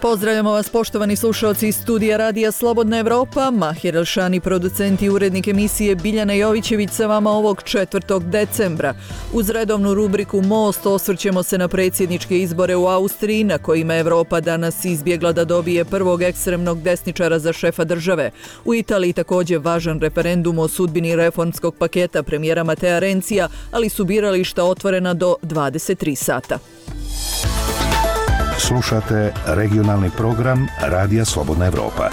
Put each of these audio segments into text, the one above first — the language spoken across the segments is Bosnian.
Pozdravljamo vas poštovani slušalci iz studija Radija Slobodna Evropa, Mahir Elšani, producent i urednik emisije Biljana Jovićević sa vama ovog 4. decembra. Uz redovnu rubriku Most osvrćemo se na predsjedničke izbore u Austriji, na kojima Evropa danas izbjegla da dobije prvog ekstremnog desničara za šefa države. U Italiji također važan referendum o sudbini reformskog paketa premijera Matea Renzija, ali su birališta otvorena do 23 sata. Slušate regionalni program Radija Slobodna Evropa.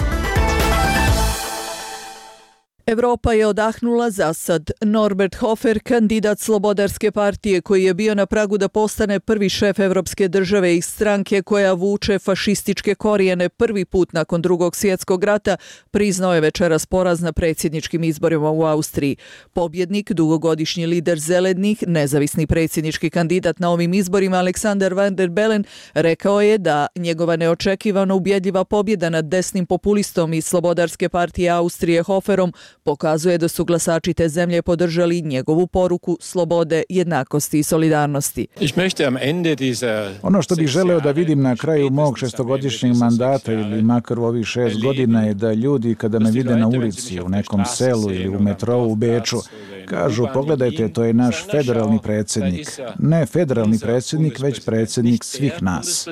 Evropa je odahnula za sad. Norbert Hofer, kandidat Slobodarske partije koji je bio na pragu da postane prvi šef Evropske države iz stranke koja vuče fašističke korijene prvi put nakon Drugog svjetskog rata, priznao je večeras poraz na predsjedničkim izborima u Austriji. Pobjednik, dugogodišnji lider Zelenih, nezavisni predsjednički kandidat na ovim izborima Alexander Van der Bellen, rekao je da njegova neočekivano ubjedljiva pobjeda nad desnim populistom iz Slobodarske partije Austrije Hoferom pokazuje da su glasači te zemlje podržali njegovu poruku slobode, jednakosti i solidarnosti. Ono što bih želeo da vidim na kraju mog šestogodišnjeg mandata ili makar u ovih 6 godina je da ljudi kada me vide na ulici, u nekom selu ili u metrou u Beču, kažu pogledajte, to je naš federalni predsjednik. Ne federalni predsjednik, već predsjednik svih nas.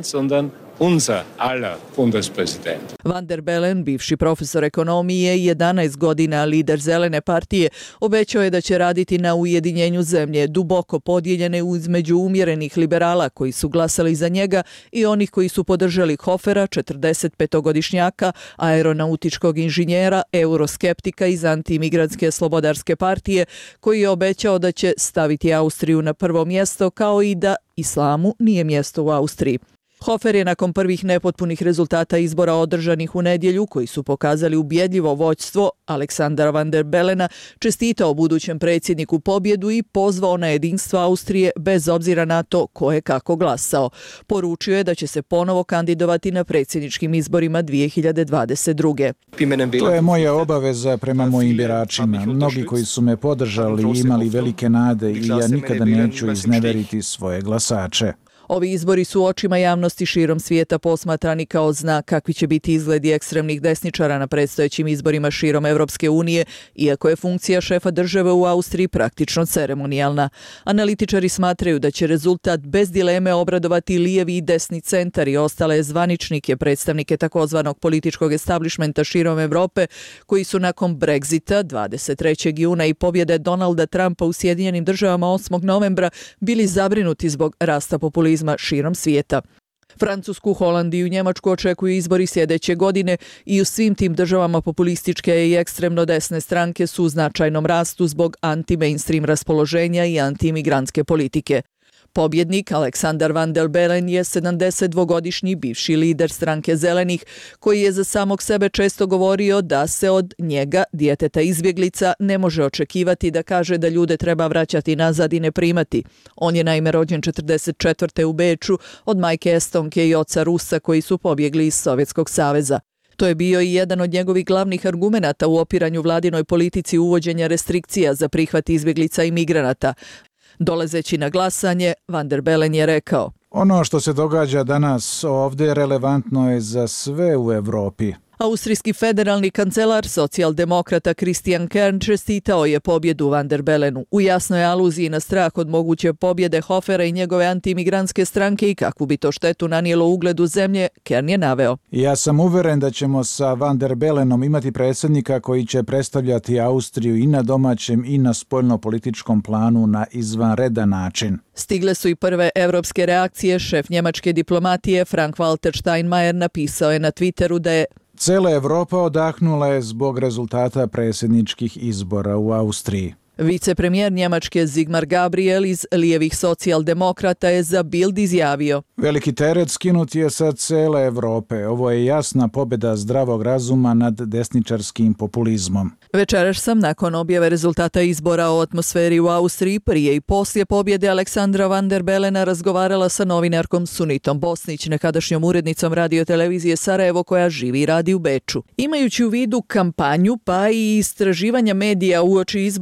Van der Bellen, bivši profesor ekonomije i 11 godina lider Zelene partije, obećao je da će raditi na ujedinjenju zemlje, duboko podijeljene između umjerenih liberala koji su glasali za njega i onih koji su podržali Hofera, 45-godišnjaka, aeronautičkog inženjera, euroskeptika iz antiimigrantske Slobodarske partije, koji je obećao da će staviti Austriju na prvo mjesto, kao i da islamu nije mjesto u Austriji. Hofer je nakon prvih nepotpunih rezultata izbora održanih u nedjelju, koji su pokazali ubjedljivo vođstvo Aleksandra Van der Bellena, čestitao budućem predsjedniku pobjedu i pozvao na jedinstvo Austrije bez obzira na to ko je kako glasao. Poručio je da će se ponovo kandidovati na predsjedničkim izborima 2022. To je moja obaveza prema mojim biračima. Mnogi koji su me podržali i imali velike nade i ja nikada neću izneveriti svoje glasače. Ovi izbori su očima javnosti širom svijeta posmatrani kao znak kakvi će biti izgledi ekstremnih desničara na predstojećim izborima širom Evropske unije, iako je funkcija šefa države u Austriji praktično ceremonijalna. Analitičari smatraju da će rezultat bez dileme obradovati lijevi i desni centar i ostale zvaničnike, predstavnike takozvanog političkog establishmenta širom Evrope, koji su nakon Brexita 23. juna i pobjede Donalda Trumpa u Sjedinjenim državama 8. novembra bili zabrinuti zbog rasta populizma širom svijeta. Francusku, Holandiju i Njemačku očekuju izbori sljedeće godine i u svim tim državama populističke i ekstremno desne stranke su u značajnom rastu zbog anti-mainstream raspoloženja i anti-imigrantske politike. Pobjednik Aleksandar Van der Bellen je 72-godišnji bivši lider stranke Zelenih, koji je za samog sebe često govorio da se od njega, djeteta izbjeglica, ne može očekivati da kaže da ljude treba vraćati nazad i ne primati. On je naime rođen 44. u Beču od majke Estonke i oca Rusa koji su pobjegli iz Sovjetskog saveza. To je bio i jedan od njegovih glavnih argumenata u opiranju vladinoj politici uvođenja restrikcija za prihvat izbjeglica i migranata. Dolazeći na glasanje, Van der Bellen je rekao: ono što se događa danas ovdje relevantno je za sve u Evropi. Austrijski federalni kancelar socijaldemokrata Christian Kern čestitao je pobjedu Van der Bellenu. U jasnoj aluziji na strah od moguće pobjede Hofera i njegove antiimigrantske stranke i kakvu bi to štetu nanijelo ugledu zemlje, Kern je naveo: ja sam uveren da ćemo sa Van der Bellenom imati predsjednika koji će predstavljati Austriju i na domaćem i na spoljnopolitičkom planu na izvanredan način. Stigle su i prve evropske reakcije. Šef njemačke diplomatije Frank-Walter Steinmeier napisao je na Twitteru da je cijela Evropa odahnula je zbog rezultata predsjedničkih izbora u Austriji. Vicepremijer Njemačke Sigmar Gabriel iz lijevih socijaldemokrata je za Bild izjavio: veliki teret skinut je sa cijele Evrope. Ovo je jasna pobjeda zdravog razuma nad desničarskim populizmom. Večeraš sam nakon objave rezultata izbora o atmosferi u Austriji prije i poslije pobjede Aleksandra Van der Bellena razgovarala sa novinarkom Sunitom Bosnić, nekadašnjom urednicom radiotelevizije Sarajevo koja živi i radi u Beču. Imajući u vidu kampanju pa i istraživanja medija uoči izbora u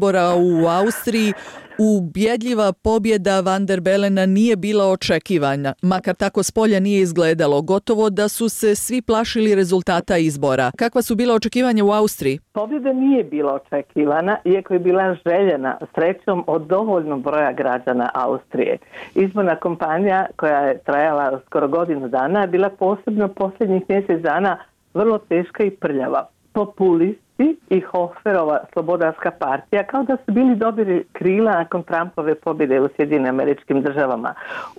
u Austriji ubjedljiva pobjeda Van der Belena nije bila očekivana, makar tako s polja nije izgledalo. Gotovo da su se svi plašili rezultata izbora. Kakva su bila očekivanja u Austriji? Pobjeda nije bila očekivana, iako je bila željena srećom od dovoljnog broja građana Austrije. Izborna kampanja koja je trajala skoro godinu dana je bila posebno posljednjih mjesec dana vrlo teška i prljava. Populisti i Hoferova slobodarska partija kao da su bili dobili krila nakon Trumpove pobjede u Sjedinjenim Američkim Državama.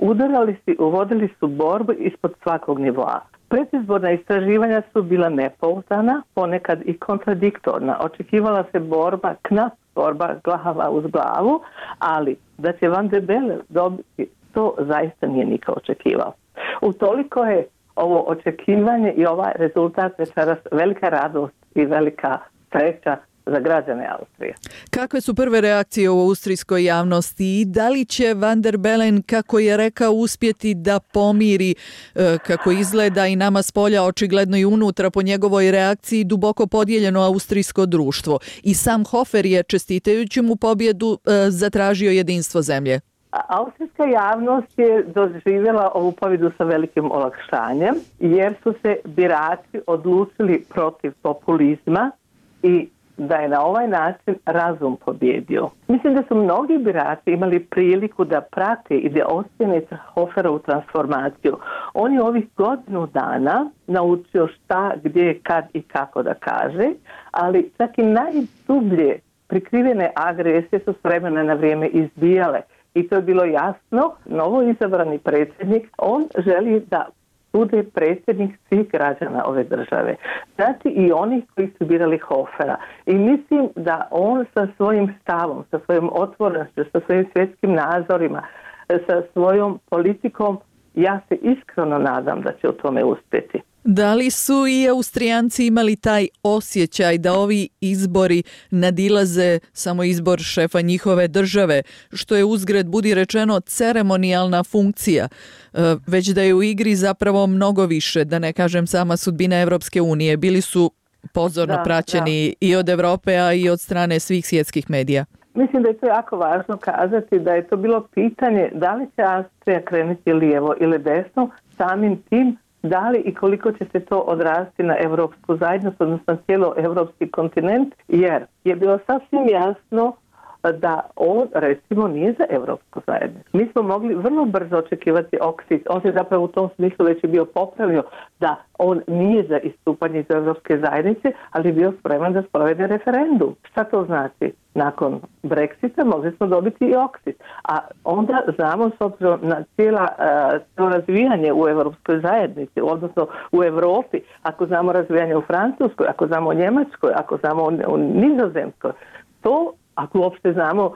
Uvodili su borbu ispod svakog nivoa. Predizborna istraživanja su bila nepouzdana, ponekad i kontradiktorna. Očekivala se borba, knap borba, glava uz glavu, ali da će Van der Bellen dobiti, to zaista nije niko očekivao. Utoliko je ovo očekivanje i ovaj rezultat večeras velika radost i velika sreća za građane Austrije. Kakve su prve reakcije u austrijskoj javnosti i da li će Van der Bellen, kako je rekao, uspjeti da pomiri, kako izgleda i nama s polja, očigledno i unutra po njegovoj reakciji, duboko podijeljeno austrijsko društvo? I sam Hofer je, čestitajući mu pobjedu, zatražio jedinstvo zemlje. Austrijska javnost je doživjela ovu pobjedu sa velikim olakšanjem, jer su se birači odlučili protiv populizma i da je na ovaj način razum pobjedio. Mislim da su mnogi birači imali priliku da prate i da ocjene Hoferovu transformaciju. On je ovih godinu dana naučio šta, gdje, kad i kako da kaže, ali čak i najdublje prikrivene agresije su s vremena na vrijeme izbijale. I to je bilo jasno, novo izabrani predsjednik, on želi da bude predsjednik svih građana ove države. Znači i onih koji su birali Hofera. I mislim da on sa svojim stavom, sa svojom otvorenošću, sa svojim svjetskim nazorima, sa svojom politikom, ja se iskreno nadam da će u tome uspjeti. Da li su i Austrijanci imali taj osjećaj da ovi izbori nadilaze samo izbor šefa njihove države, što je uzgred budi rečeno ceremonijalna funkcija, već da je u igri zapravo mnogo više, da ne kažem sama sudbina Evropske unije? Bili su pozorno praćeni i od Europe, a i od strane svih svjetskih medija. Mislim da je to jako važno kazati da je to bilo pitanje da li će Austrija krenuti lijevo ili desno, samim tim da li i koliko će se to odraziti na europsku zajednicu, odnosno cijelo europski kontinent, jer je bilo sasvim jasno da on, recimo, nije za europsku zajednicu. Mi smo mogli vrlo brzo očekivati Oxid. On se zapravo u tom smislu već je bio popravio da on nije za istupanje iz europske zajednice, ali je bio spreman da sprovede referendum. Šta to znači? Nakon Brexita mogli smo dobiti i Oxid. A onda znamo, s obzirom na cijelo razvijanje u europskoj zajednici, odnosno u Europi, ako znamo razvijanje u Francuskoj, ako znamo u Njemačkoj, ako znamo u Nizozemskoj, to, ako uopšte znamo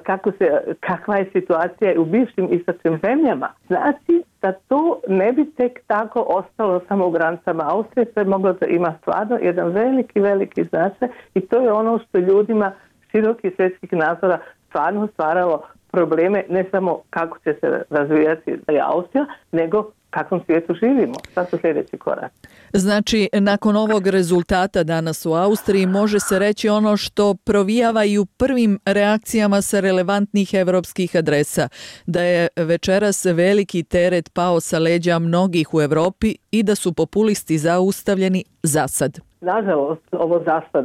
kakva je situacija u bivšim istočnim zemljama, znači da to ne bi tek tako ostalo samo u granicama Austrije, to je moglo da ima stvarno jedan veliki značaj i to je ono što ljudima širokih svjetskih nazora stvarno stvaralo probleme, ne samo kako će se razvijati Austrija, nego kakvom svijetu živimo. Šta su sljedeći korak? Znači, nakon ovog rezultata danas u Austriji može se reći ono što provijava i u prvim reakcijama sa relevantnih evropskih adresa, da je večeras veliki teret pao sa leđa mnogih u Europi i da su populisti zaustavljeni zasad. Nažalost, ovo zasad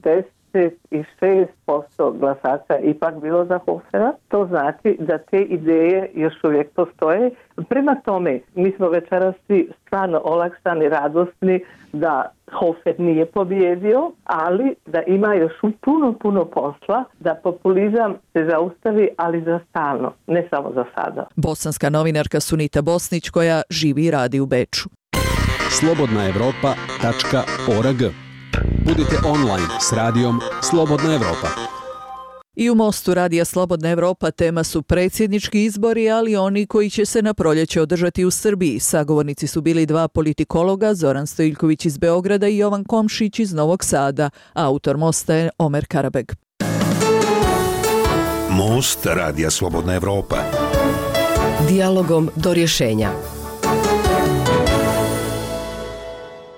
46% glasača ipak bilo za Hofera. To znači da te ideje još uvijek postoje. Prema tome, mi smo večeras svi stvarno olakšani, radosni da Hofer nije pobjedio, ali da ima još puno posla, da populizam se zaustavi, ali za stalno, ne samo za sada. Bosanska novinarka Sunita Bosnić, koja živi i radi u Beču. slobodnaevropa.org. Budite online s radijom Slobodna Evropa. I u Mostu radija Slobodna Evropa tema su predsjednički izbori, ali oni koji će se na proljeće održati u Srbiji. Sagovornici su bili dva politikologa, Zoran Stojiljković iz Beograda i Jovan Komšić iz Novog Sada. Autor Mosta je Omer Karabeg. Most radija Slobodna Evropa. Dijalogom do rješenja.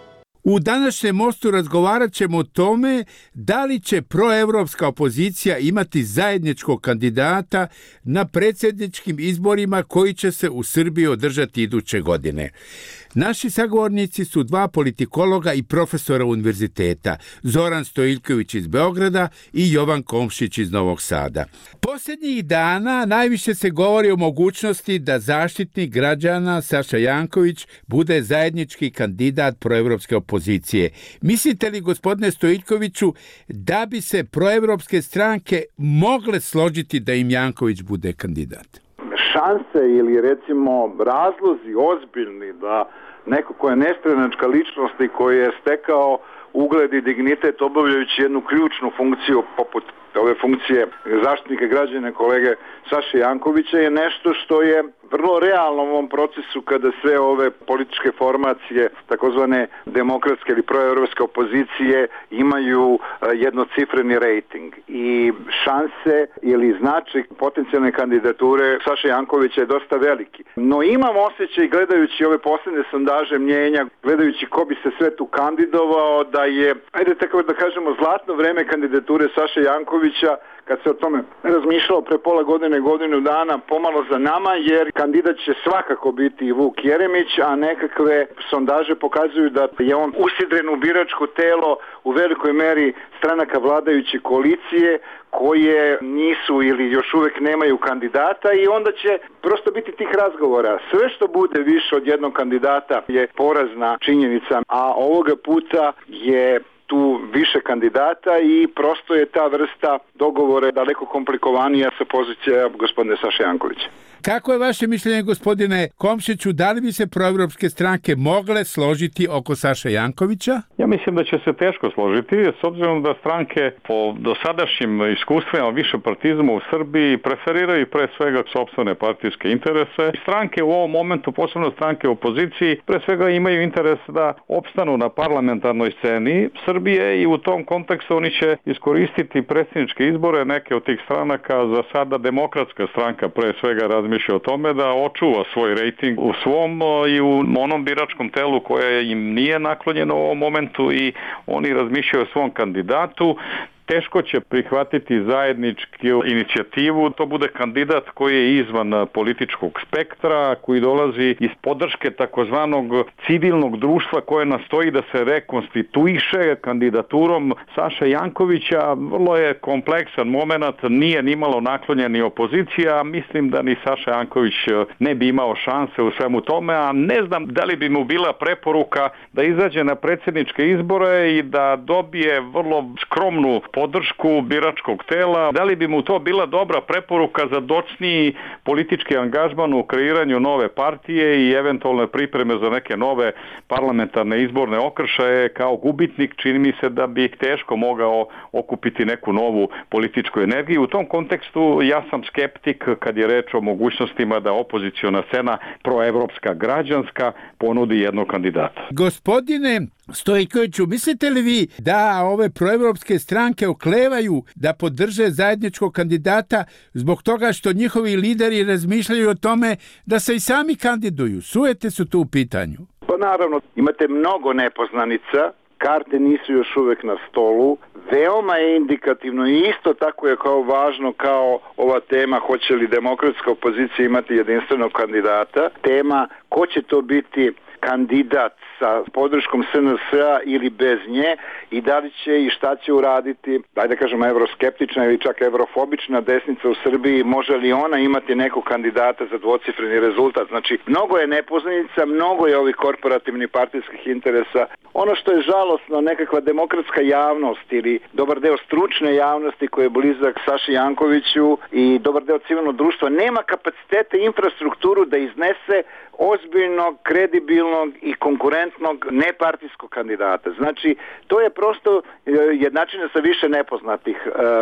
U današnjem mostu razgovarat ćemo o tome da li će proevropska opozicija imati zajedničkog kandidata na predsjedničkim izborima koji će se u Srbiji održati iduće godine. Naši sagovornici su dva politikologa i profesora univerziteta, Zoran Stojiljković iz Beograda i Jovan Komšić iz Novog Sada. Posljednjih dana najviše se govori o mogućnosti da zaštitnik građana Saša Janković bude zajednički kandidat proevropske opozicije. Mislite li, gospodine Stojiljkoviću, da bi se proevropske stranke mogle složiti da im Janković bude kandidat? Šanse ili recimo razlozi ozbiljni da neko ko je nestranačka ličnost i koji je stekao ugled i dignitet obavljajući jednu ključnu funkciju poput ove funkcije zaštitnika građana kolege Saše Jankovića je nešto što je vrlo realno u ovom procesu kada sve ove političke formacije, takozvane demokratske ili proevropske opozicije imaju jednocifreni rejting i šanse ili značaj potencijalne kandidature Saše Jankovića je dosta veliki. No imam osjećaj gledajući ove posljednje sondaže mnjenja, gledajući ko bi se sve tu kandidovao da je, ajde tako da kažemo, zlatno vreme kandidature Saše Jankovića kad se o tome razmišljalo pre pola godine, godinu dana, pomalo za nama, jer kandidat će svakako biti i Vuk Jeremić, a nekakve sondaže pokazuju da je on usidren u biračko telo u velikoj meri stranaka vladajuće koalicije koje nisu ili još uvek nemaju kandidata i onda će prosto biti tih razgovora. Sve što bude više od jednog kandidata je porazna činjenica, a ovoga puta je tu više kandidata i prosto je ta vrsta dogovora daleko komplikovanija sa pozicija gospodine Saše Jankovića. Kako je vaše mišljenje, gospodine Komšiću, da li bi se proevropske stranke mogle složiti oko Saše Jankovića? Ja mislim da će se teško složiti, s obzirom da stranke po dosadašnjim iskustvima višepartizma u Srbiji preferiraju pre svega sopstvene partijske interese. Stranke u ovom momentu, posebno stranke u opoziciji, pre svega imaju interes da opstanu na parlamentarnoj sceni Srbije i u tom kontekstu oni će iskoristiti predsjedničke izbore. Neke od tih stranaka, za sada Demokratska stranka pre svega razmišlja o tome da očuva svoj rejting u svom i u onom biračkom telu koje im nije naklonjeno u ovom momentu i oni razmišljaju o svom kandidatu. Teško će prihvatiti zajedničku inicijativu, to bude kandidat koji je izvan političkog spektra, koji dolazi iz podrške takozvanog civilnog društva koje nastoji da se rekonstituiše kandidaturom Saše Jankovića. Vrlo je kompleksan moment, nije nimalo naklonjen ni opozicija, mislim da ni Saša Janković ne bi imao šanse u svemu tome, a ne znam da li bi mu bila preporuka da izađe na predsjedničke izbore i da dobije vrlo skromnu podršku biračkog tela. Da li bi mu to bila dobra preporuka za docniji politički angažman u kreiranju nove partije i eventualne pripreme za neke nove parlamentarne izborne okršaje kao gubitnik? Čini mi se da bi teško mogao okupiti neku novu političku energiju. U tom kontekstu ja sam skeptik kad je reč o mogućnostima da opoziciona scena proevropska građanska ponudi jednog kandidata. Gospodine Stojiljkoviću, mislite li vi da ove proevropske stranke oklevaju da podrže zajedničkog kandidata zbog toga što njihovi lideri razmišljaju o tome da se i sami kandiduju? Sujete su tu u pitanju? Pa naravno, imate mnogo nepoznanica, karte nisu još uvek na stolu, veoma je indikativno i isto tako je kao važno kao ova tema hoće li demokratska opozicija imati jedinstvenog kandidata, tema ko će to biti kandidat sa podrškom SNS-a ili bez nje i da li će i šta će uraditi, da kažemo, evroskeptična ili čak evrofobična desnica u Srbiji, može li ona imati nekog kandidata za dvocifreni rezultat. Znači, mnogo je nepoznanica, mnogo je ovih korporativnih partijskih interesa. Ono što je žalosno, nekakva demokratska javnost ili dobar deo stručne javnosti koji je blizak Saši Jankoviću i dobar deo civilnog društva nema kapacitete i infrastrukturu da iznese ozbiljnog, kredibilnog i konkurentnog nepartijskog kandidata. Znači, to je prosto jednačina sa više nepoznatih.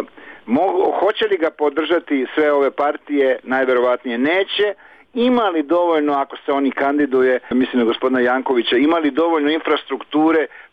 Hoće li ga podržati sve ove partije? Najverovatnije neće. Ima li dovoljno, ako se oni kandiduje, mislim na gospodina Jankovića, ima li dovoljno infrastrukture,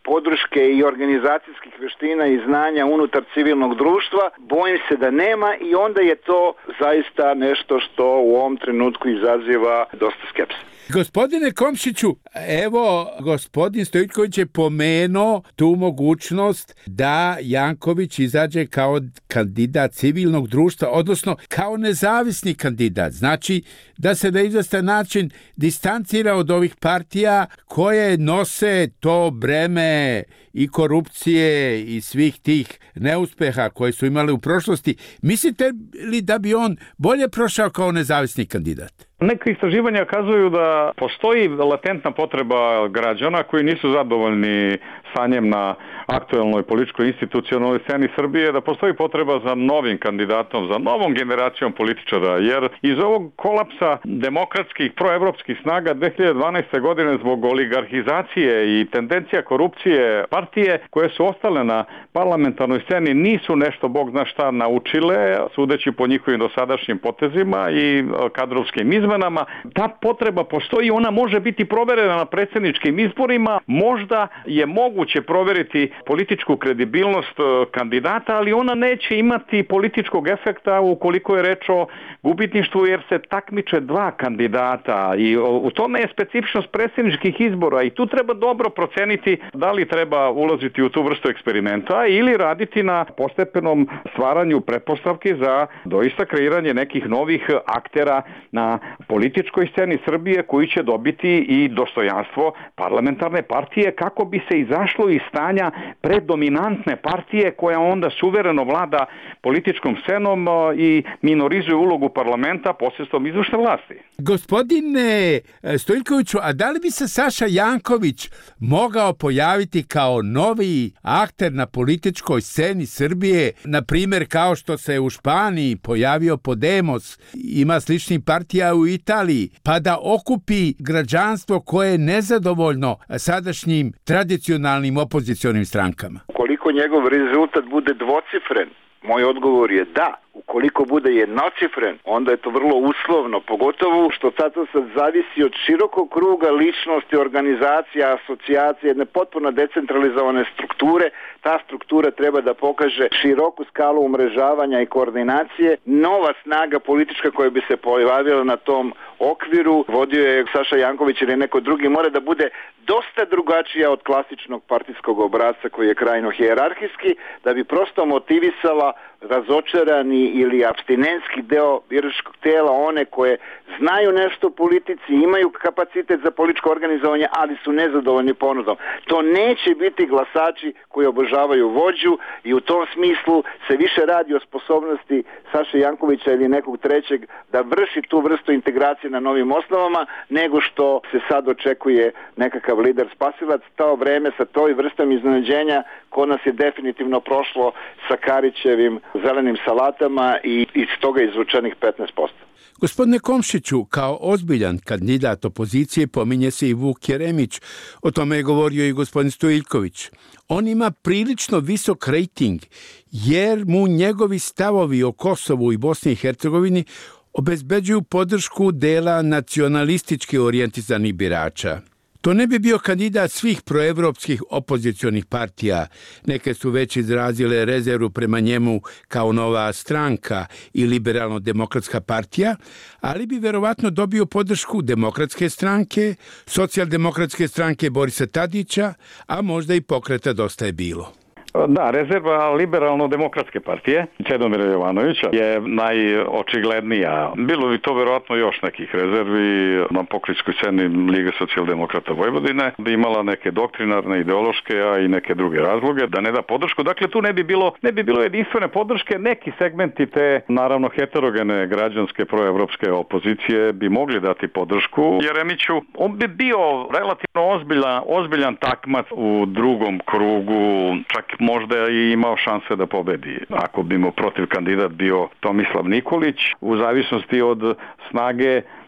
podrške i organizacijskih veština i znanja unutar civilnog društva, bojim se da nema i onda je to zaista nešto što u ovom trenutku izaziva dosta skepse. Gospodine Komšiću, evo, gospodin Stojiljković je pomenuo tu mogućnost da Janković izađe kao kandidat civilnog društva, odnosno kao nezavisni kandidat. Znači, da se na izvestan način distancira od ovih partija koje nose to breme i korupcije i svih tih neuspeha koje su imali u prošlosti. Mislite li da bi on bolje prošao kao nezavisni kandidat? Neke istraživanja kazuju da postoji latentna potreba građana koji nisu zadovoljni stanjem na aktuelnoj političkoj institucionalnoj sceni Srbije, da postoji potreba za novim kandidatom, za novom generacijom političara, jer iz ovog kolapsa demokratskih proevropskih snaga 2012. godine zbog oligarhizacije i tendencija korupcije partije koje su ostale na parlamentarnoj sceni nisu nešto bog zna šta naučile, sudeći po njihovim dosadašnjim potezima i kadrovskim izmenama. Ta potreba postoji, ona može biti proverena na predsjedničkim izborima, možda je moguće proveriti političku kredibilnost kandidata, ali ona neće imati političkog efekta ukoliko je reč o gubitništvu, jer se takmiče dva kandidata i u tome je specifičnost predsjedničkih izbora i tu treba dobro proceniti da li treba ulaziti u tu vrstu eksperimenta ili raditi na postepenom stvaranju pretpostavki za doista kreiranje nekih novih aktera na političkoj sceni Srbije koji će dobiti i dostojanstvo parlamentarne partije kako bi se izašlo iz stanja predominantne partije koja onda suvereno vlada političkom scenom i minorizuje ulogu parlamenta posredstvom izvršne vlasti. Gospodine Stojiljkoviću, a da li bi se Saša Janković mogao pojaviti kao novi akter na političkoj sceni Srbije, na primjer kao što se u Španiji pojavio Podemos, ima sličnih partija u Italiji, pa da okupi građanstvo koje je nezadovoljno sadašnjim tradicionalnim opozicionim strankama? Ukoliko njegov rezultat bude dvocifren, moj odgovor je da. Ukoliko bude jednocifren, onda je to vrlo uslovno, pogotovo što sad zavisi od širokog kruga ličnosti, organizacija, asocijacije, jedne potpuno decentralizovane strukture. Ta struktura treba da pokaže široku skalu umrežavanja i koordinacije. Nova snaga politička koja bi se pojavila na tom okviru, vodio je Saša Janković ili neko drugi, mora da bude dosta drugačija od klasičnog partijskog obrasca koji je krajno hijerarhijski, da bi prosto motivisala razočarani ili apstinentski deo biračkog tela, one koje znaju nešto o politici, imaju kapacitet za političko organizovanje, ali su nezadovoljni ponudom. To neće biti glasači koji obožavaju vođu i u tom smislu se više radi o sposobnosti Saše Jankovića ili nekog trećeg da vrši tu vrstu integracije na novim osnovama, nego što se sad očekuje nekakav lider spasilac. To vreme sa toj vrstom iznenađenja kod nas je definitivno prošlo sa Karićevim zelenim salatama i iz toga izvučenih 15%. Gospodine Komšiću, kao ozbiljan kandidat opozicije pominje se i Vuk Jeremić. O tome je govorio i gospodin Stojiljković. On ima prilično visok rejting jer mu njegovi stavovi o Kosovu i Bosni i Hercegovini obezbeđuju podršku dela nacionalistički orijentisanih birača. To ne bi bio kandidat svih proevropskih opozicionih partija. Neke su već izrazile rezervu prema njemu kao Nova stranka i Liberalno-demokratska partija, ali bi verovatno dobio podršku Demokratske stranke, Socijaldemokratske stranke Borisa Tadića, a možda i Pokreta Dosta je bilo. Da, rezerva Liberalno-demokratske partije Čedomira Jovanovića je najočiglednija. Bilo bi to verovatno još nekih rezervi na pokrajinskoj sceni Lige socijaldemokrata Vojvodine, da imala neke doktrinarne, ideološke, a i neke druge razloge da ne da podršku. Dakle, tu ne bi bilo jedinstvene podrške. Neki segmenti te, naravno, heterogene građanske proevropske opozicije bi mogli dati podršku Jeremiću. On bi bio relativno ozbiljan takmac u drugom krugu, čak možda i imao šanse da pobedi. Ako bi mu protiv kandidat bio Tomislav Nikolić, u zavisnosti od snage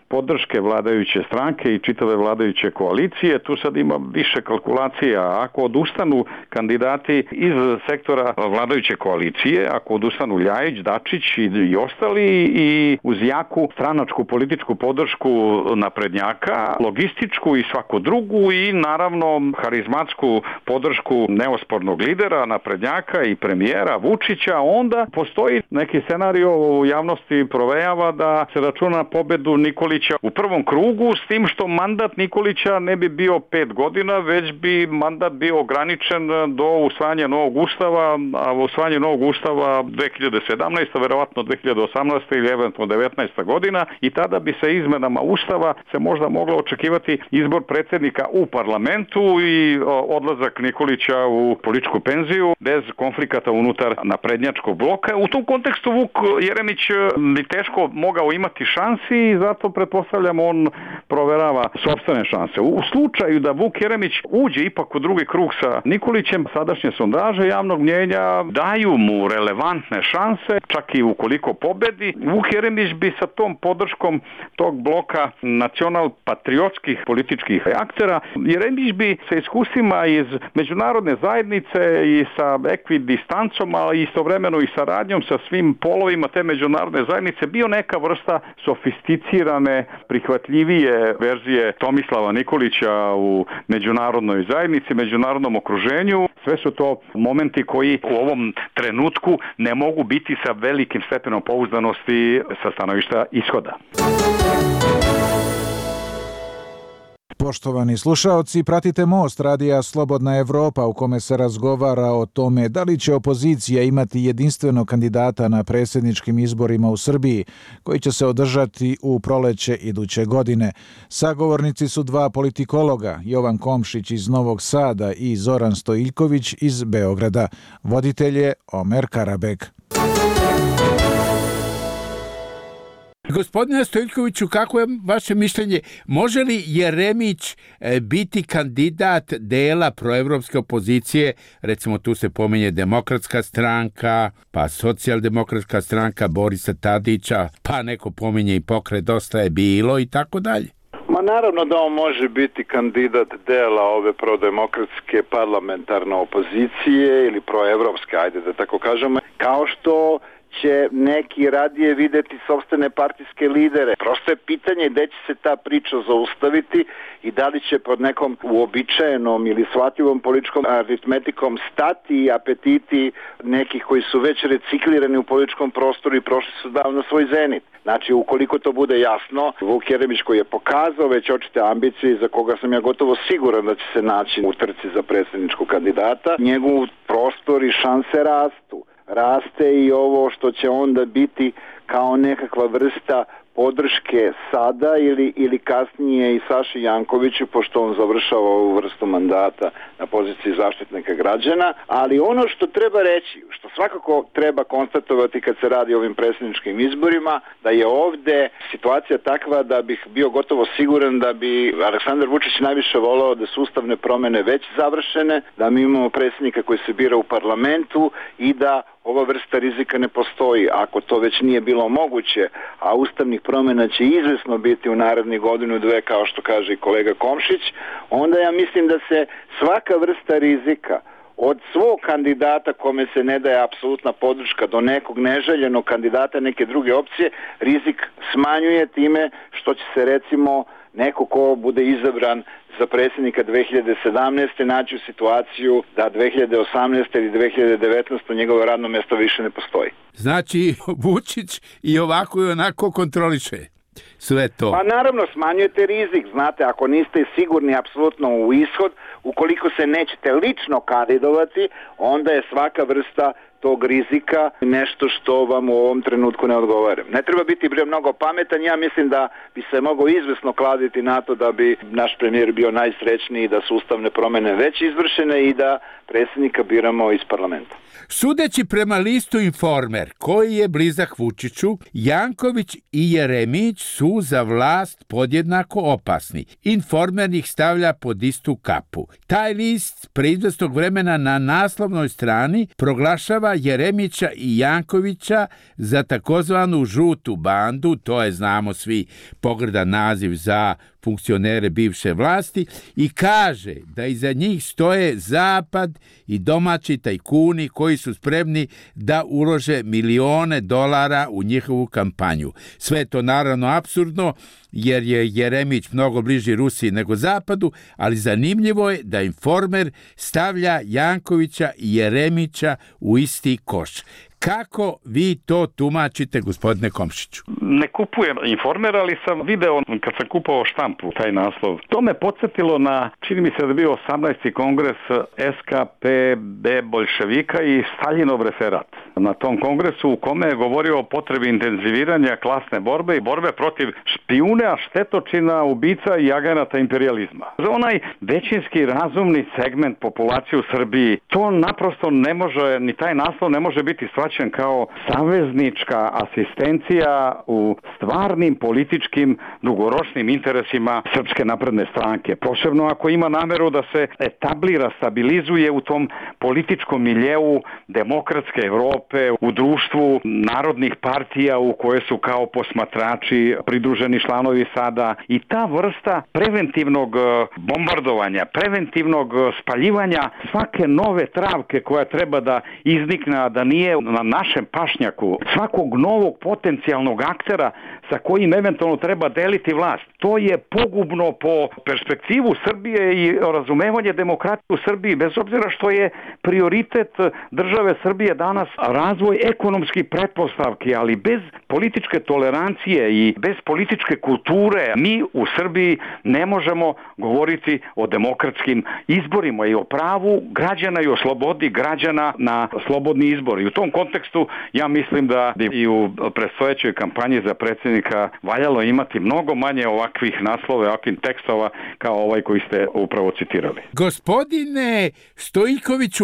podrške vladajuće stranke i čitave vladajuće koalicije. Tu sad ima više kalkulacija. Ako odustanu kandidati iz sektora vladajuće koalicije, ako odustanu Ljajić, Dačić i ostali, i uz jaku stranačku političku podršku naprednjaka, logističku i svaku drugu, i naravno harizmatsku podršku neospornog lidera naprednjaka i premijera Vučića, onda postoji neki scenario u javnosti provejava da se računa pobedu Nikolića u prvom krugu, s tim što mandat Nikolića ne bi bio 5 godina, već bi mandat bio ograničen do usvajanja novog ustava, a usvajanje novog ustava 2017, verovatno 2018 ili eventualno 19. godina, i tada bi se izmenama ustava se možda moglo očekivati izbor predsjednika u parlamentu i odlazak Nikolića u političku penziju bez konflikata unutar naprednjačkog bloka. U tom kontekstu Vuk Jeremić bi teško mogao imati šansi i zato pretpostavljam on proverava sopstvene šanse. U slučaju da Vuk Jeremić uđe ipak u drugi krug sa Nikolićem, sadašnje sondaže javnog mnjenja daju mu relevantne šanse, čak i ukoliko pobedi. Vuk Jeremić bi sa tom podrškom tog bloka nacional-patriotskih političkih aktera, Jeremić bi sa iskustvima iz međunarodne zajednice i sa ekvidistancom, ali istovremeno i saradnjom sa svim polovima te međunarodne zajednice bio neka vrsta sofisticirane, prihvatljivije verzije Tomislava Nikolića u međunarodnoj zajednici, međunarodnom okruženju. Sve su to momenti koji u ovom trenutku ne mogu biti sa velikim stepenom pouzdanosti sa stanovišta ishoda. Poštovani slušaoci, pratite Most radija Slobodna Evropa u kome se razgovara o tome da li će opozicija imati jedinstvenog kandidata na predsjedničkim izborima u Srbiji, koji će se održati u proleće iduće godine. Sagovornici su dva politikologa, Jovan Komšić iz Novog Sada i Zoran Stojiljković iz Beograda. Voditelj je Omer Karabek. Gospodine Stojiljkoviću, kako je vaše mišljenje? Može li Jeremić biti kandidat dela proevropske opozicije? Recimo tu se pominje Demokratska stranka, pa Socijaldemokratska stranka Borisa Tadića, pa neko pominje i Pokret Dosta je bilo i tako dalje. Ma naravno da on može biti kandidat dela ove prodemokratske parlamentarne opozicije ili proevropske, ajde da tako kažemo, kao što će neki radije videti sopstvene partijske lidere. Prosto je pitanje gde će se ta priča zaustaviti i da li će pod nekom uobičajenom ili shvatljivom političkom aritmetikom stati apetiti nekih koji su već reciklirani u političkom prostoru i prošli su davno svoj zenit. Znači, ukoliko to bude jasno, Vuk Jeremić koji je pokazao već očite ambicije za koga sam ja gotovo siguran da će se naći u trci za predsjedničkog kandidata, njegov prostor i šanse rastu. Raste i ovo što će onda biti kao nekakva vrsta podrške sada ili kasnije i Saši Jankoviću, pošto on završava ovu vrstu mandata na poziciji zaštitnika građana. Ali ono što treba reći, što svakako treba konstatovati kad se radi o ovim predsjedničkim izborima, da je ovde situacija takva da bih bio gotovo siguran da bi Aleksandar Vučić najviše voleo da su ustavne promjene već završene, da mi imamo predsjednika koji se bira u parlamentu i da ova vrsta rizika ne postoji. Ako to već nije bilo moguće, a ustavnih promjena će izvesno biti u narednih godinu, dve, kao što kaže i kolega Komšić, onda ja mislim da se svaka vrsta rizika od svog kandidata kome se ne daje apsolutna podrška do nekog neželjenog kandidata neke druge opcije, rizik smanjuje time što će se recimo neko ko bude izabran za predsjednika 2017. naći u situaciju da 2018. ili 2019. njegovo radno mjesto više ne postoji. Znači, Vučić i ovako i onako kontroliše sve to. Pa naravno, smanjujete rizik. Znate, ako niste sigurni apsolutno u ishod, ukoliko se nećete lično kandidovati, onda je svaka vrsta tog rizika nešto što vam u ovom trenutku ne odgovara. Ne treba biti mnogo pametan, ja mislim da bi se mogao izvesno kladiti na to da bi naš premijer bio najsrećniji, da su ustavne promjene već izvršene i da predsjednika biramo iz parlamenta. Sudeći prema listu Informer, koji je blizak Vučiću, Janković i Jeremić su za vlast podjednako opasni. Informer ih stavlja pod istu kapu. Taj list pre izvesnog vremena na naslovnoj strani proglašava proglašava Jeremića i Jankovića za takozvanu žutu bandu, to je, znamo svi, pogrdan naziv za funkcionere bivše vlasti, i kaže da iza njih stoje Zapad i domaći tajkuni koji su spremni da ulože milione dolara u njihovu kampanju. Sve to naravno apsurdno, jer je Jeremić mnogo bliži Rusiji nego Zapadu, ali zanimljivo je da Informer stavlja Jankovića i Jeremića u isti koš. Kako vi to tumačite, gospodine Komšiću? Ne kupujem Informer, ali sam video kad sam kupovao štampu taj naslov. To me podsjetilo na, čini mi se da je bio 18. kongres SKPB Boljševika i Staljinov referat. Na tom kongresu u kome je govorio o potrebi intenziviranja klasne borbe i borbe protiv špijuna, štetočina, ubica i agenata imperijalizma. Za onaj većinski razumni segment populacije u Srbiji, to naprosto ne može, ni taj naslov ne može biti shvaćen kao saveznička asistencija u stvarnim političkim dugoročnim interesima Srpske napredne stranke. Posebno ako ima nameru da se etablira, stabilizuje u tom političkom miljeu demokratske Evrope, u društvu narodnih partija u koje su kao posmatrači pridruženi članovi sada, i ta vrsta preventivnog bombardovanja, preventivnog spaljivanja svake nove travke koja treba da iznikne, a da nije na našem pašnjaku, svakog novog potencijalnog aktera sa kojim eventualno treba deliti vlast. To je pogubno po perspektivu Srbije i razumevanje demokratije u Srbiji, bez obzira što je prioritet države Srbije danas razvoj ekonomskih pretpostavki, ali bez političke tolerancije i bez političke kulture mi u Srbiji ne možemo govoriti o demokratskim izborima i o pravu građana i o slobodi građana na slobodni izbor. I u tom kontekstu ja mislim da bi i u predstojećoj kampanji za predsjednika valjalo imati mnogo manje ovakvih naslova, ovakvih tekstova kao ovaj koji ste upravo citirali. Gospodine Stojkoviću,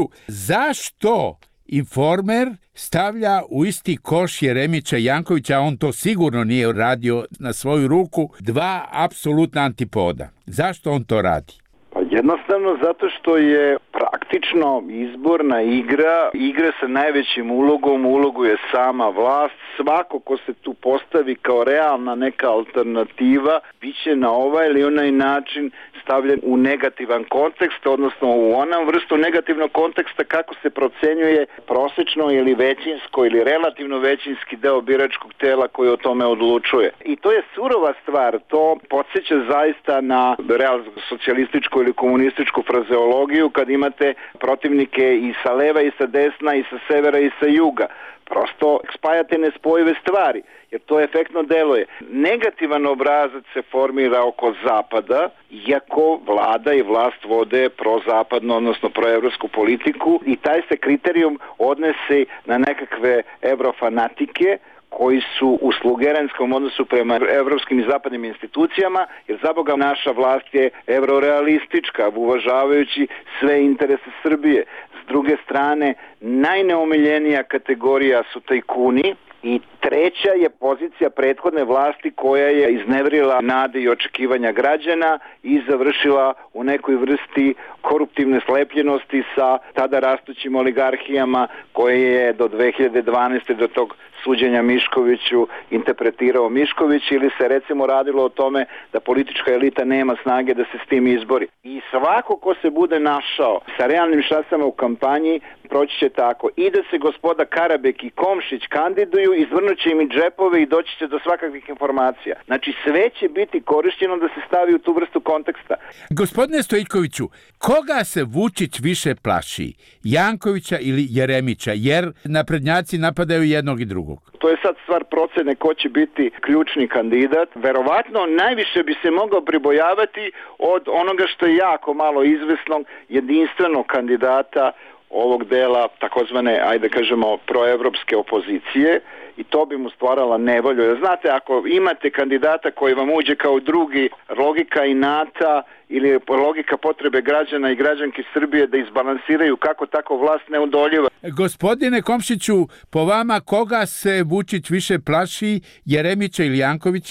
zašto Informer stavlja u isti koš Jeremića i Jankovića, a on to sigurno nije radio na svoju ruku, dva apsolutna antipoda? Zašto on to radi? Pa jednostavno zato što je praktično izborna igra sa najvećim ulogom, ulogu je sama vlast. Svako ko se tu postavi kao realna neka alternativa biće na ovaj ili onaj način stavljen u negativan kontekst, odnosno u onom vrstu negativnog konteksta kako se procenjuje prosečno ili većinsko ili relativno većinski deo biračkog tela koji o tome odlučuje. I to je surova stvar, to podsjeća zaista na socijalističku ili komunističku frazeologiju kad imate protivnike i sa leva i sa desna i sa severa i sa juga. Prosto spajate nespojive stvari, jer to efektno deluje. Negativan obrazac se formira oko Zapada, iako vlada i vlast vode prozapadno, odnosno proevropsku politiku, i taj se kriterijum odnese na nekakve evrofanatike koji su u slugeranskom odnosu prema evropskim i zapadnim institucijama, jer za Boga naša vlast je evrorealistička, uvažavajući sve interese Srbije. S druge strane, najneomiljenija kategorija su tajkuni, i treća je pozicija prethodne vlasti koja je iznevrila nade i očekivanja građana i završila u nekoj vrsti koruptivne slepljenosti sa tada rastućim oligarhijama koje je do 2012. do tog suđenja Miškoviću interpretirao Mišković, ili se recimo radilo o tome da politička elita nema snage da se s tim izbori. I svako ko se bude našao sa realnim šansama u kampanji proći će tako. I da se gospoda Karabek i Komšić kandiduju, izvrnut će im i džepove i doći će do svakakvih informacija. Znači sve će biti korišćeno da se stavi u tu vrstu konteksta. Gospodine Stojkoviću, koga se Vučić više plaši? Jankovića ili Jeremića? Jer naprednjaci napadaju jednog i drugog. To je sad stvar procene ko će biti ključni kandidat. Verovatno najviše bi se mogao pribojavati od onoga što je jako malo izvesnog jedinstvenog kandidata ovog dela takozvane, ajde kažemo, proevropske opozicije, i to bi mu stvarala nevolju. Jer znate, ako imate kandidata koji vam uđe kao drugi, logika inata ili logika potrebe građana i građanki Srbije da izbalansiraju kako tako vlast neodoljiva. Gospodine Komšiću, po vama koga se Vučić više plaši, Jeremića ili Jankovića?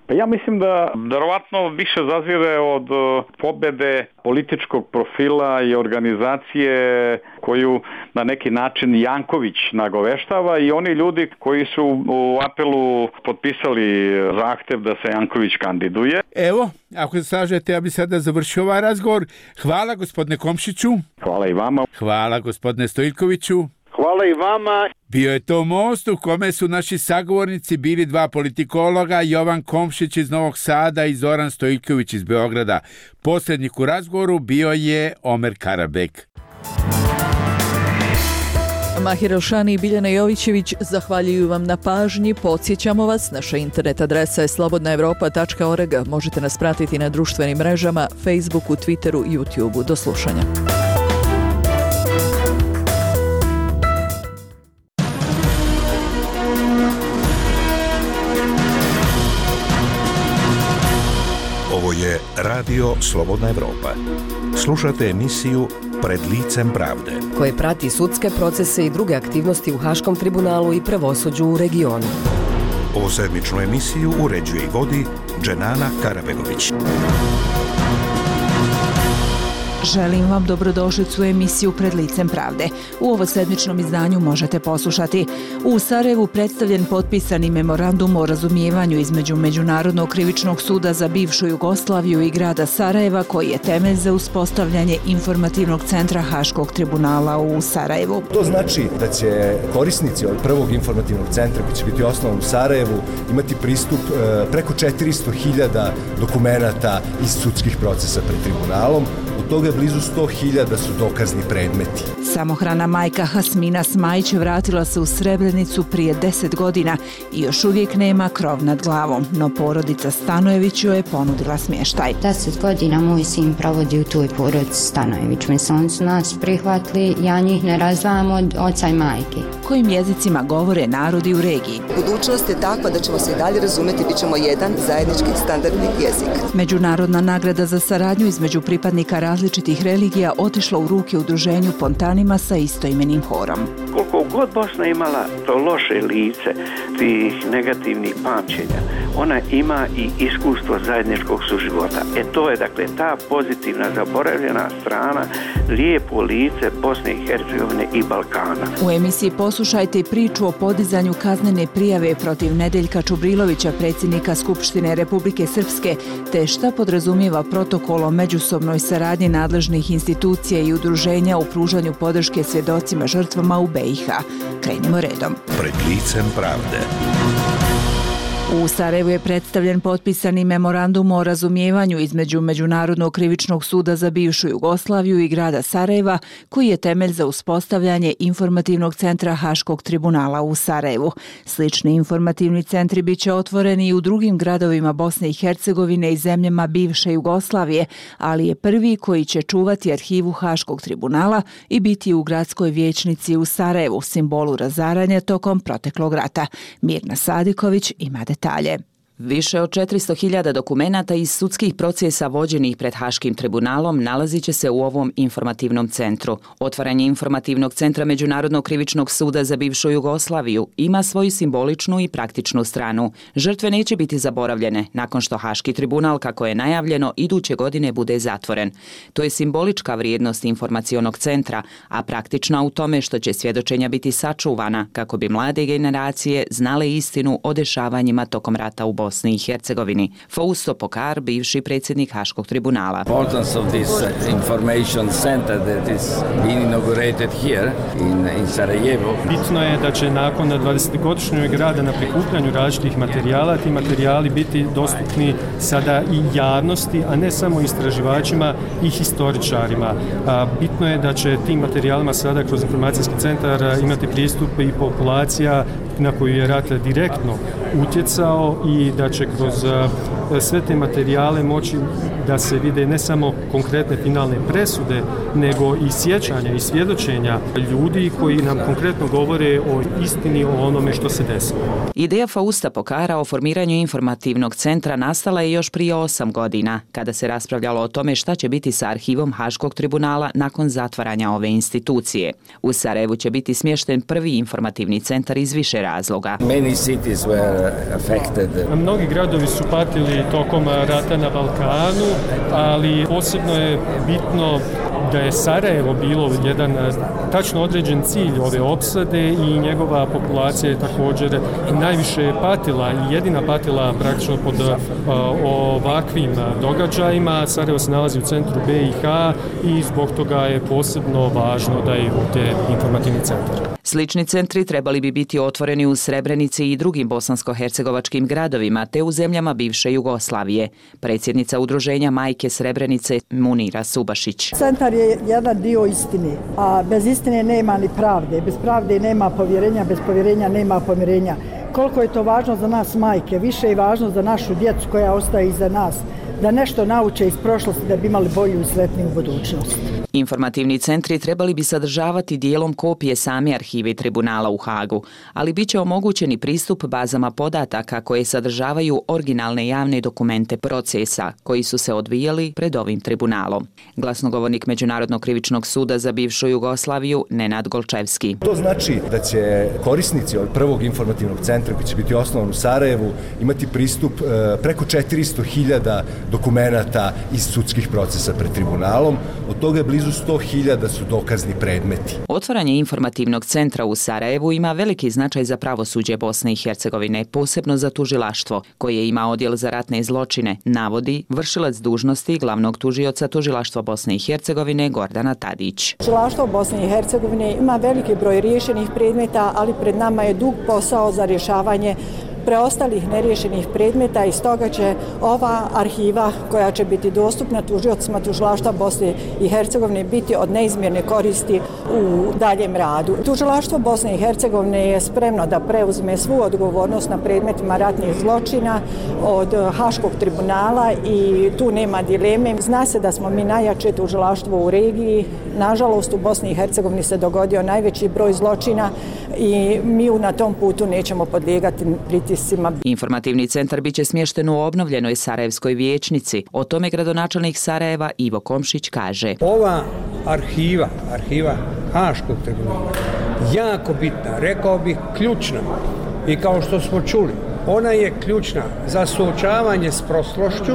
Pa ja mislim da verovatno više zazire od pobede političkog profila i organizacije koju na neki način Janković nagoveštava i oni ljudi koji su u apelu potpisali zahtev da se Janković kandiduje. Evo, ako se slažete, ja bi sada završio ovaj razgovor. Hvala gospodine Komšiću. Hvala i vama. Hvala gospodine Stojiljkoviću. Hvala i vama. Bio je to Most u kome su naši sagovornici bili dva politikologa, Jovan Komšić iz Novog Sada i Zoran Stojiljković iz Beograda. Posrednik u razgovoru bio je Omer Karabek. Mahir Elšani i Biljana Jovićević zahvaljuju vam na pažnji. Podsjećamo vas, naša internet adresa je slobodnaevropa.org. Možete nas pratiti na društvenim mrežama, Facebooku, Twitteru i YouTubeu. Do slušanja. Ovo je Radio Slobodna Evropa. Slušate emisiju Pred licem pravde, koje prati sudske procese i druge aktivnosti u Haškom tribunalu i pravosuđu u regionu. Ovu sedmičnu emisiju uređuje i vodi Dženana Karabegović. Želim vam dobrodošlicu u emisiju Pred licem pravde. U ovo sedmičnom izdanju možete poslušati: u Sarajevu predstavljen potpisani memorandum o razumijevanju između Međunarodnog krivičnog suda za bivšu Jugoslaviju i grada Sarajeva, koji je temelj za uspostavljanje informativnog centra Haškog tribunala u Sarajevu. To znači da će korisnici od prvog informativnog centra, koji će biti osnovan u Sarajevu, imati pristup preko 400.000 dokumenata iz sudskih procesa pred tribunalom. Od toga blizu 100.000 su dokazni predmeti. Samohrana majka Hasmina Smajić vratila se u Srebrenicu prije 10 godina i još uvijek nema krov nad glavom, no porodica Stanojević joj je ponudila smještaj. 10 godina moj sin provodi u toj porodici Stanojević. Mislim, oni su nas prihvatili, ja njih ne razdvajam od oca i majke. Kojim jezicima govore narodi u regiji? Budućnost je takva da ćemo se i dalje razumjeti, bit ćemo jedan zajednički standardni jezik. Međunarodna nagrada za saradnju između pripadnika različitih religija otišla u ruke udruženju Pontanima sa istoimenim horom. Koliko god Bosna imala to loše lice, tih negativnih pamćenja, ona ima i iskustvo zajedničkog suživota. To je dakle ta pozitivna zaboravljena strana, lijepo lice Bosne i Hercegovine i Balkana. U emisiji poslušajte i priču o podizanju kaznene prijave protiv Nedeljka Čubrilovića, predsjednika Skupštine Republike Srpske, te šta podrazumijeva protokol o međusobnoj saradnji nadležnih institucija i udruženja u pružanju podrške svjedocima žrtvama u BiH. Krenimo redom. Pred licem pravde. U Sarajevu je predstavljen potpisani memorandum o razumijevanju između Međunarodnog krivičnog suda za bivšu Jugoslaviju i grada Sarajeva, koji je temelj za uspostavljanje informativnog centra Haškog tribunala u Sarajevu. Slični informativni centri bit će otvoreni i u drugim gradovima Bosne i Hercegovine i zemljama bivše Jugoslavije, ali je prvi koji će čuvati arhivu Haškog tribunala i biti u gradskoj vijećnici u Sarajevu, simbolu razaranja tokom proteklog rata. Mirna Sadiković ima detalje. Više od 400.000 dokumenata iz sudskih procesa vođenih pred Haškim tribunalom nalazit će se u ovom informativnom centru. Otvaranje informativnog centra Međunarodnog krivičnog suda za bivšu Jugoslaviju ima svoju simboličnu i praktičnu stranu. Žrtve neće biti zaboravljene nakon što Haški tribunal, kako je najavljeno, iduće godine bude zatvoren. To je simbolička vrijednost informacionog centra, a praktična u tome što će svjedočenja biti sačuvana kako bi mlade generacije znale istinu o dešavanjima tokom rata u Bosni i Hercegovini. Fausto Pokar, bivši predsjednik Haškog tribunala. Importance of this information center that is being inaugurated here in Sarajevo. Bitno je da će nakon 20-godišnjeg rada na prikupljanju različitih materijala, ti materijali biti dostupni sada i javnosti, a ne samo istraživačima i historičarima. Bitno je da će tim materijalima sada kroz informacijski centar imati pristup i populacija na koju je rat direktno utjecao i da će kroz sve te materijale moći da se vide ne samo konkretne finalne presude, nego i sjećanja i svjedočenja ljudi koji nam konkretno govore o istini, o onome što se desilo. Ideja Fausta Pokara o formiranju informativnog centra nastala je još prije 8 godina, kada se raspravljalo o tome šta će biti sa arhivom Haškog tribunala nakon zatvaranja ove institucije. U Sarajevu će biti smješten prvi informativni centar iz više razloga. Mnogi gradovi su patili tokom rata na Balkanu, ali posebno je bitno da je Sarajevo bilo jedan tačno određen cilj ove opsade i njegova populacija je također najviše patila i jedina patila praktično pod ovakvim događajima. Sarajevo se nalazi u centru BiH i zbog toga je posebno važno da je ovdje informativni centar. Slični centri trebali bi biti otvoreni u Srebrenici i drugim bosansko-hercegovačkim gradovima te u zemljama bivše Jugoslavije. Predsjednica udruženja Majke Srebrenice Munira Subašić. Centar je jedan dio istine, a bez istine nema ni pravde, bez pravde nema povjerenja, bez povjerenja nema pomirenja. Koliko je to važno za nas majke, više je važno za našu djecu koja ostaje iza nas, da nešto nauče iz prošlosti da bi imali bolju i sretniju budućnost. Informativni centri trebali bi sadržavati dijelom kopije same arhive tribunala u Hagu, ali bit će omogućeni pristup bazama podataka koje sadržavaju originalne javne dokumente procesa koji su se odvijali pred ovim tribunalom. Glasnogovornik Međunarodnog krivičnog suda za bivšu Jugoslaviju Nenad Golčevski. To znači da će korisnici od prvog informativnog centra koji će biti osnovan u Sarajevu imati pristup preko 400.000 dokumenata iz sudskih procesa pred tribunalom, od toga je blizu 100.000 su dokazni predmeti. Otvaranje informativnog centra u Sarajevu ima veliki značaj za pravosuđe Bosne i Hercegovine, posebno za tužilaštvo, koje ima odjel za ratne zločine, navodi vršilac dužnosti glavnog tužioca tužilaštva Bosne i Hercegovine Gordana Tadić. Tužilaštvo Bosne i Hercegovine ima veliki broj riješenih predmeta, ali pred nama je dug posao za rješavanje preostalih neriješenih predmeta i stoga će ova arhiva koja će biti dostupna tužiocima tužilaštva Bosne i Hercegovine biti od neizmjerne koristi u daljem radu. Tužilaštvo Bosne i Hercegovine je spremno da preuzme svu odgovornost na predmetima ratnih zločina od Haškog tribunala i tu nema dileme. Zna se da smo mi najjače tužilaštvo u regiji. Nažalost, u Bosni i Hercegovini se dogodio najveći broj zločina i mi na tom putu nećemo podlijegati pritiscima. Informativni centar biće smješten u obnovljenoj Sarajevskoj vijećnici. O tome gradonačelnik Sarajeva Ivo Komšić kaže. Ova arhiva Haškog tribunala, jako bitna, rekao bih ključna. I kao što smo čuli, ona je ključna za suočavanje s prošlošću,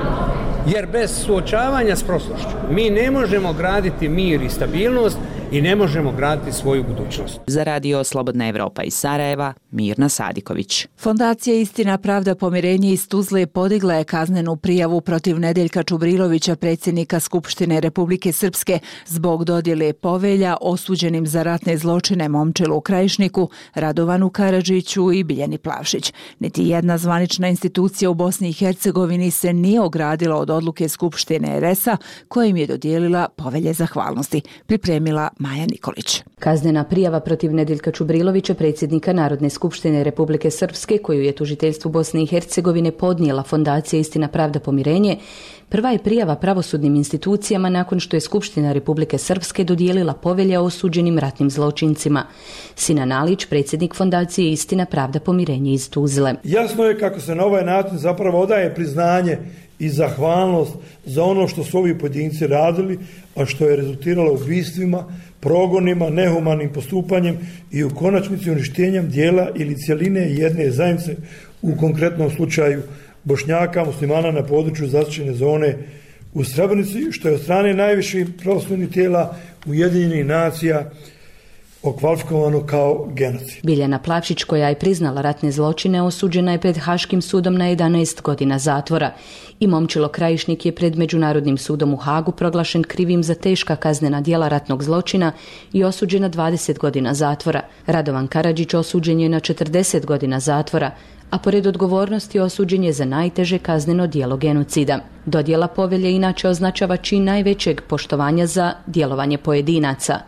jer bez suočavanja s prošlošću mi ne možemo graditi mir i stabilnost i ne možemo graditi svoju budućnost. Za radio Slobodna Evropa iz Sarajeva, Mirna Sadiković. Fondacija Istina, pravda, pomirenje iz Tuzle podigla je kaznenu prijavu protiv Nedeljka Čubrilovića, predsjednika Skupštine Republike Srpske, zbog dodjele povelja osuđenim za ratne zločine Momčilu Krajišniku, Radovanu Karadžiću i Biljani Plavšić. Niti jedna zvanična institucija u Bosni i Hercegovini se nije ogradila od odluke Skupštine RS-a koja im je dodijelila povelje zahvalnosti. Pripremila Maja Nikolić. Kaznena prijava protiv Nedeljka Čubrilovića, predsjednika Narodne skupštine Republike Srpske, koju je tužiteljstvu Bosne i Hercegovine podnijela Fondacija Istina, pravda, pomirenje, prva je prijava pravosudnim institucijama nakon što je Skupština Republike Srpske dodijelila povelje o osuđenim ratnim zločincima. Sinan Alić, predsjednik Fondacije Istina, pravda, pomirenje iz Tuzle. Jasno je kako se na ovaj način zapravo odaje priznanje i zahvalnost za ono što su ovi pojedinci radili, a što je rezultiralo ubistvima, progonima, nehumanim postupanjem i u konačnici uništenjem dijela ili cjeline jedne zajednice, u konkretnom slučaju Bošnjaka, muslimana na području zaštićene zone u Srebrenici, što je od strane najviših pravosudnih tijela Ujedinjenih nacija okvalifikovano kao genocid. Biljana Plavšić, koja je priznala ratne zločine, osuđena je pred Haškim sudom na 11 godina zatvora. I Momčilo Krajišnik je pred Međunarodnim sudom u Hagu proglašen krivim za teška kaznena djela ratnog zločina i osuđen na 20 godina zatvora. Radovan Karadžić osuđen je na 40 godina zatvora, a pored odgovornosti osuđen je za najteže kazneno djelo genocida. Dodjela povelje inače označava čin najvećeg poštovanja za djelovanje pojedinaca.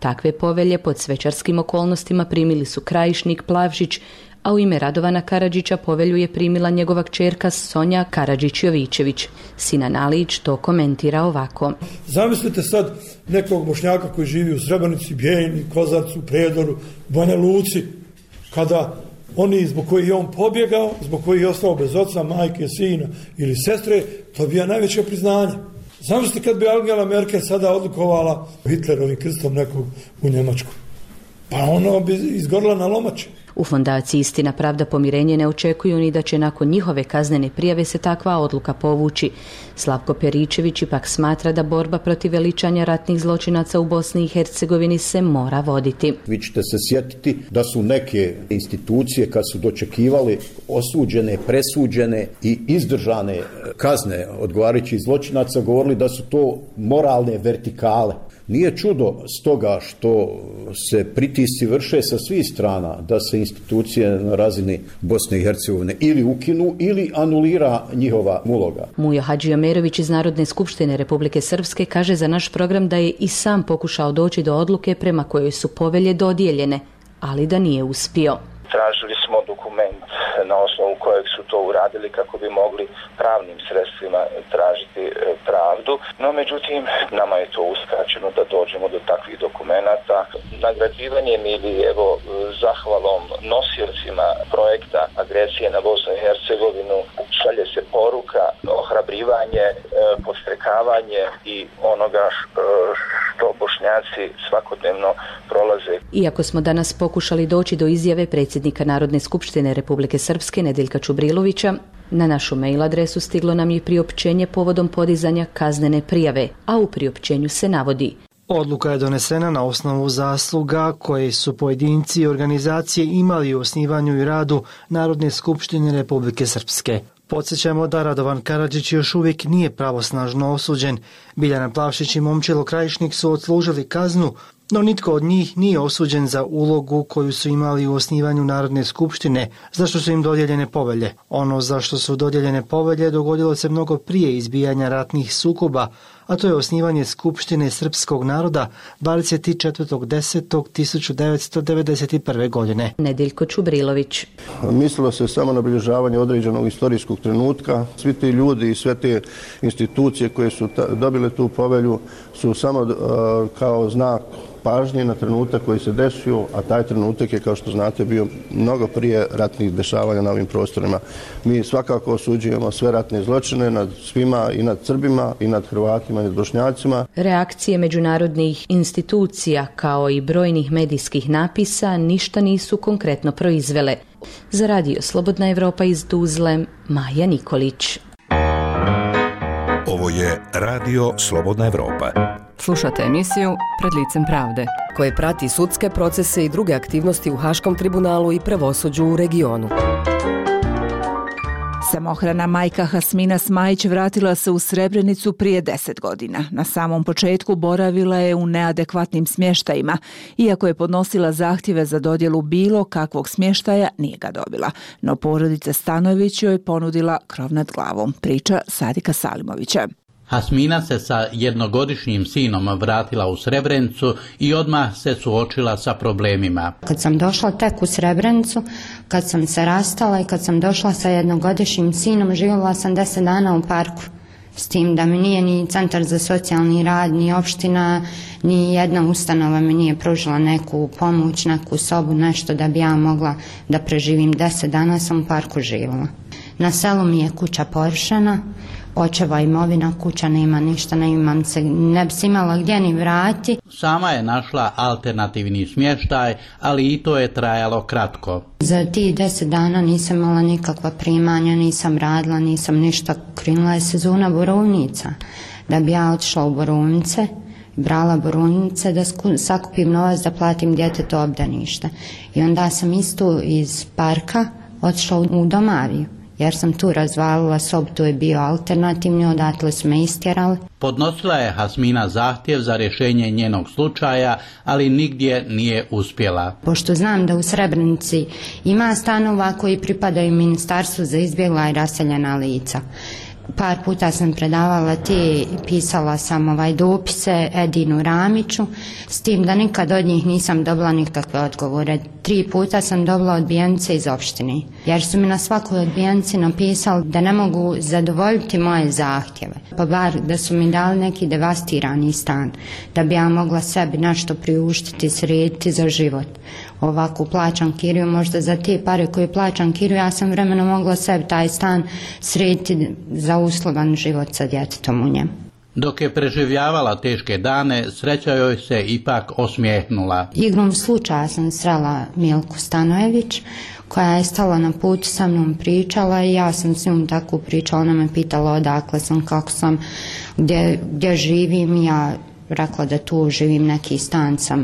Takve povelje pod svečarskim okolnostima primili su Krajišnik, Plavšić, a u ime Radovana Karadžića povelju je primila njegova kćerka Sonja Karadžić-Jovićević. Sinan Alić to komentira ovako. Zamislite sad nekog Bošnjaka koji živi u Srebrenici, Bijeljini, Kozarcu, Prijedoru, Banja Luci, kada oni zbog kojih je on pobjegao, zbog kojih je ostao bez oca, majke, sina ili sestre, to bi najveće priznanje. Zamislite kad bi Angela Merkel sada odlikovala Hitlerovim krstom nekog u Njemačku. Pa ono bi izgorila na lomači. U fondaciji Istina, pravda, pomirenje ne očekuju ni da će nakon njihove kaznene prijave se takva odluka povući. Slavko Peričević ipak smatra da borba protiv veličanja ratnih zločinaca u Bosni i Hercegovini se mora voditi. Vi ćete se sjetiti da su neke institucije kad su dočekivali osuđene, presuđene i izdržane kazne odgovarajućih zločinaca govorili da su to moralne vertikale. Nije čudo stoga što se pritisci vrše sa svih strana da se institucije na razini Bosne i Hercegovine ili ukinu ili anulira njihova uloga. Mujo Hadžiomerović iz Narodne skupštine Republike Srpske kaže za naš program da je i sam pokušao doći do odluke prema kojoj su povelje dodijeljene, ali da nije uspio. Tražili smo dokument na osnovu kojeg su to uradili kako bi mogli pravnim sredstvima tražiti pravdu, no međutim nama je to uskraćeno da dođemo do takvih dokumenata. Nagrađivanjem ili zahvalom nosiocima projekta agresije na Bosnu i Hercegovinu šalje se poruka, ohrabrivanje, podstrekavanje i onoga što Bošnjaci svakodnevno prolaze. Iako smo danas pokušali doći do izjave predsjednika Narodne skupštine Republike Srpske Nedeljka Čubrilovića, na našu mail adresu stiglo nam je priopćenje povodom podizanja kaznene prijave, a u priopćenju se navodi: odluka je donesena na osnovu zasluga koje su pojedinci i organizacije imali u osnivanju i radu Narodne skupštine Republike Srpske. Podsjećamo da Radovan Karadžić još uvijek nije pravosnažno osuđen. Biljana Plavšić i Momčilo Krajišnik su odslužili kaznu, no nitko od njih nije osuđen za ulogu koju su imali u osnivanju Narodne skupštine, za što su im dodijeljene povelje. ono za što su dodijeljene povelje dogodilo se mnogo prije izbijanja ratnih sukoba, a to je osnivanje Skupštine srpskog naroda 24.10.1991. godine. Nedeljko Čubrilović. Mislilo se samo na obilježavanje određenog istorijskog trenutka. Svi ti ljudi i sve te institucije koje su dobile tu povelju su samo kao znak pažnje na trenutak koji se desio, a taj trenutak je, kao što znate, bio mnogo prije ratnih dešavanja na ovim prostorima. Mi svakako osuđujemo sve ratne zločine nad svima, i nad Srbima, i nad Hrvatima, i nad Bošnjacima. Reakcije međunarodnih institucija kao i brojnih medijskih napisa ništa nisu konkretno proizvele. Za Radio Slobodna Evropa iz Tuzle, Maja Nikolić. Ovo je Radio Slobodna Evropa. Slušate emisiju Pred licem pravde, koje prati sudske procese i druge aktivnosti u Haškom tribunalu i pravosuđu u regionu. Samohrana majka Hasmina Smajić vratila se u Srebrenicu prije 10 godina. Na samom početku boravila je u neadekvatnim smještajima. Iako je podnosila zahtjeve za dodjelu bilo kakvog smještaja, nije ga dobila. No porodica Stanojević joj ponudila krov nad glavom. Priča Sadika Salimovića. Hasmina se sa jednogodišnjim sinom vratila u Srebrenicu i odmah se suočila sa problemima. Kad sam došla tek u Srebrenicu, kad sam se rastala i kad sam došla sa jednogodišnjim sinom, živjela sam 10 dana u parku. S tim da mi nije ni centar za socijalni rad, ni opština, ni jedna ustanova mi nije pružila neku pomoć, neku sobu, nešto da bi ja mogla da preživim. 10 dana sam u parku živjela. Na selu mi je kuća porušena, očeva imovina, kuća nema ništa, ne bi se imala gdje ni vrati. Sama je našla alternativni smještaj, ali i to je trajalo kratko. Za tih 10 dana nisam imala nikakva primanja, nisam radila, nisam ništa. Krenula je sezona borovnica. Da bi ja otišla u borovnice, brala borovnice da sakupim novac da platim djetetu obdanište. I onda sam isto iz parka otišla u Domariju. Jer sam tu razvalila sobu, tu je bio alternativni, odatle su me istjerali. Podnosila je Hasmina zahtjev za rješenje njenog slučaja, ali nigdje nije uspjela. Pošto znam da u Srebrenici ima stanova koji pripadaju Ministarstvu za izbjegla i raseljena lica. Par puta sam predavala pisala sam dopise Edinu Ramiću, s tim da nikad od njih nisam dobila nikakve odgovore. 3 puta sam dobila odbijenice iz opštine, jer su mi na svakoj odbijenici napisali da ne mogu zadovoljiti moje zahtjeve, pa bar da su mi dali neki devastirani stan, da bi ja mogla sebi nešto priuštiti, srediti za život. Ovako plaćam kiriju, možda za te pare koje plaćam kiriju, ja sam vremeno mogla sebi taj stan srediti za uslovan život sa djetetom u njemu. Dok je preživljavala teške dane, sreća joj se ipak osmijehnula. Igrom slučaja sam srela Milku Stanojević, koja je stala na put sa mnom, pričala i ja sam s njom tako pričala. Ona me pitala odakle sam, kako sam, gdje živim. Ja rekla da tu živim, neki stan sam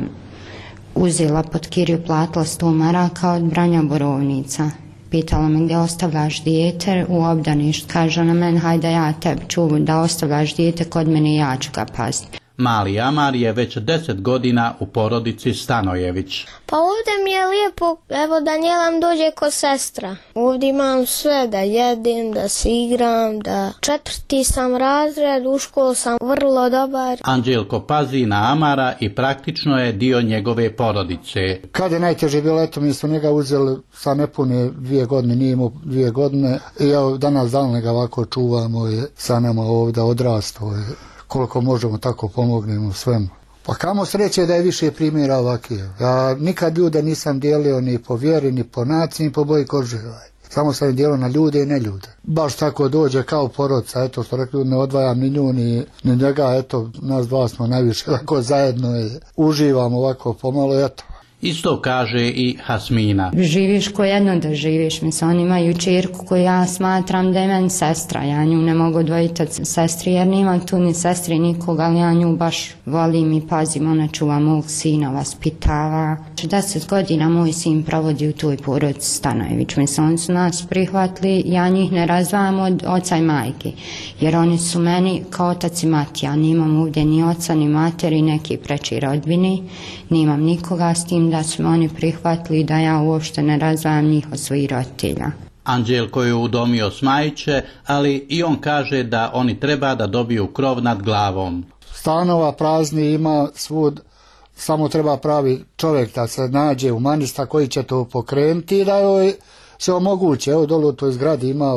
uzela pod kiriju, platila 100 maraka od branja borovnica. Pitala me gdje ostavljaš dijete u obdaništu. Kaže ona meni, hajde ja tebi ću da ostavljaš dijete kod mene i ja ću ga paziti. Mali Amar je već 10 godina u porodici Stanojević. Pa ovdje mi je lijepo, evo Danijela mi dođe ko sestra. Ovdje imam sve, da jedem, da se igram, da 4. sam razred, u školu sam vrlo dobar. Anđelko pazi na Amara i praktično je dio njegove porodice. Kad je najteže bilo, eto mi su njega uzeli sa nepune 2 godine, nije imao 2 godine. I evo danas dan njega ovako čuvamo i sa nama ovdje odrastao je. Koliko možemo tako pomognemo svemu. Pa kamo sreće da je više primjera ovakvih. Ja nikad ljude nisam dijelio ni po vjeri, ni po naciji, ni po boji kože. Samo sam dijelio na ljude i ne ljude. Baš tako dođe kao porodca, eto što rekli, ne odvajam ni nju ni njega, eto nas dva smo najviše ovako zajedno i uživamo ovako pomalo, eto. Isto kaže i Hasmina. Živiš ko jedno da živiš. Mislim, oni imaju čerku koju ja smatram da je meni sestra. Ja nju ne mogu odvojiti od sestri jer nemam tu ni sestri nikoga, ali ja nju baš volim i pazim. Ona čuva mog sina, vaspitava. 10 godina moj sin provodi u toj porodici Stanojević. Mislim, oni su nas prihvatili, ja njih ne razdvajam od oca i majke. Jer oni su meni kao otac i mati. Ja nemam ovdje ni oca, ni materi, neki preči rodbine. Nemam nikoga, s tim da su oni prihvatili da ja uopšte ne razdvajam njih od svojih roditelja. Anđelko je udomio Smajiće, ali i on kaže da oni treba da dobiju krov nad glavom. Stanova prazni ima svud, samo treba pravi čovjek da se nađe humanista koji će to pokrenuti i da joj se omoguće. Evo dole u toj zgradi ima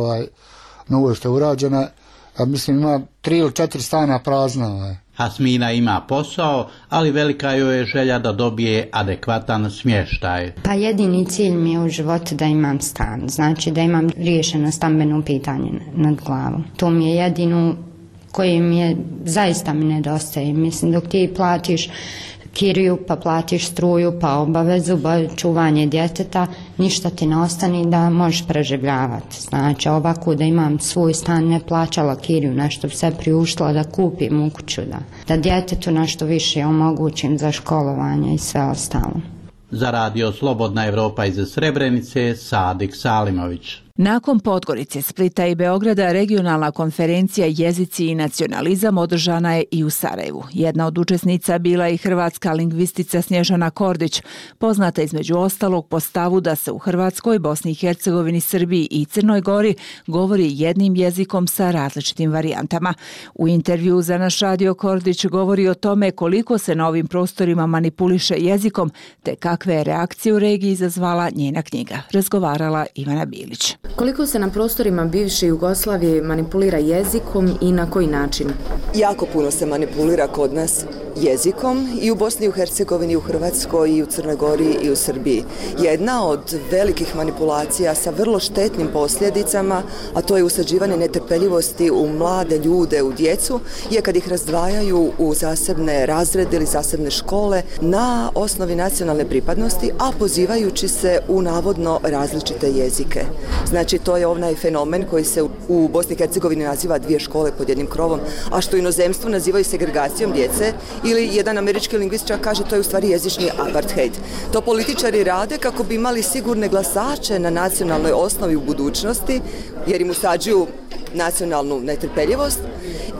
novo što je urađena, ja mislim ima 3 ili 4 stana prazna. Hasmina ima posao, ali velika joj je želja da dobije adekvatan smještaj. Pa jedini cilj mi je u životu da imam stan, znači da imam riješeno stambeno pitanje nad glavom. To mi je jedino koje mi je, zaista mi nedostaje. Mislim, dok ti platiš kiriju, pa platiš struju, pa obavezu, pa čuvanje djeteta, ništa ti ne ostane da možeš preživljavati. Znači, ovako da imam svoj stan, ne plaćala kiriju, nešto bi se priuštila da kupim u kuću, da djetetu nešto više omogućim za školovanje i sve ostalo. Za radio Slobodna Evropa iz Srebrenice, Sadik Salimović. Nakon Podgorice, Splita i Beograda, regionalna konferencija Jezici i nacionalizam održana je i u Sarajevu. Jedna od učesnica bila i hrvatska lingvistica Snježana Kordić, poznata između ostalog po stavu da se u Hrvatskoj, Bosni i Hercegovini, Srbiji i Crnoj Gori govori jednim jezikom sa različitim varijantama. U intervju za naš radio Kordić govori o tome koliko se na ovim prostorima manipuliše jezikom, te kakve je reakcije u regiji izazvala njena knjiga. Razgovarala Ivana Bilić. Koliko se na prostorima bivše Jugoslavije manipulira jezikom i na koji način? Jako puno se manipulira kod nas jezikom i u Bosni i u Hercegovini, i u Hrvatskoj, i u Crnoj Gori, i u Srbiji. Jedna od velikih manipulacija sa vrlo štetnim posljedicama, a to je usađivanje netrpeljivosti u mlade ljude, u djecu, je kad ih razdvajaju u zasebne razrede ili zasebne škole na osnovi nacionalne pripadnosti, a pozivajući se u navodno različite jezike. Znači, to je onaj fenomen koji se u Bosni i Hercegovini naziva 2 škole pod jednim krovom, a što u inozemstvu nazivaju segregacijom djece, ili jedan američki lingvist čak kaže to je u stvari jezični apartheid. To političari rade kako bi imali sigurne glasače na nacionalnoj osnovi u budućnosti, jer im usađuju nacionalnu netrpeljivost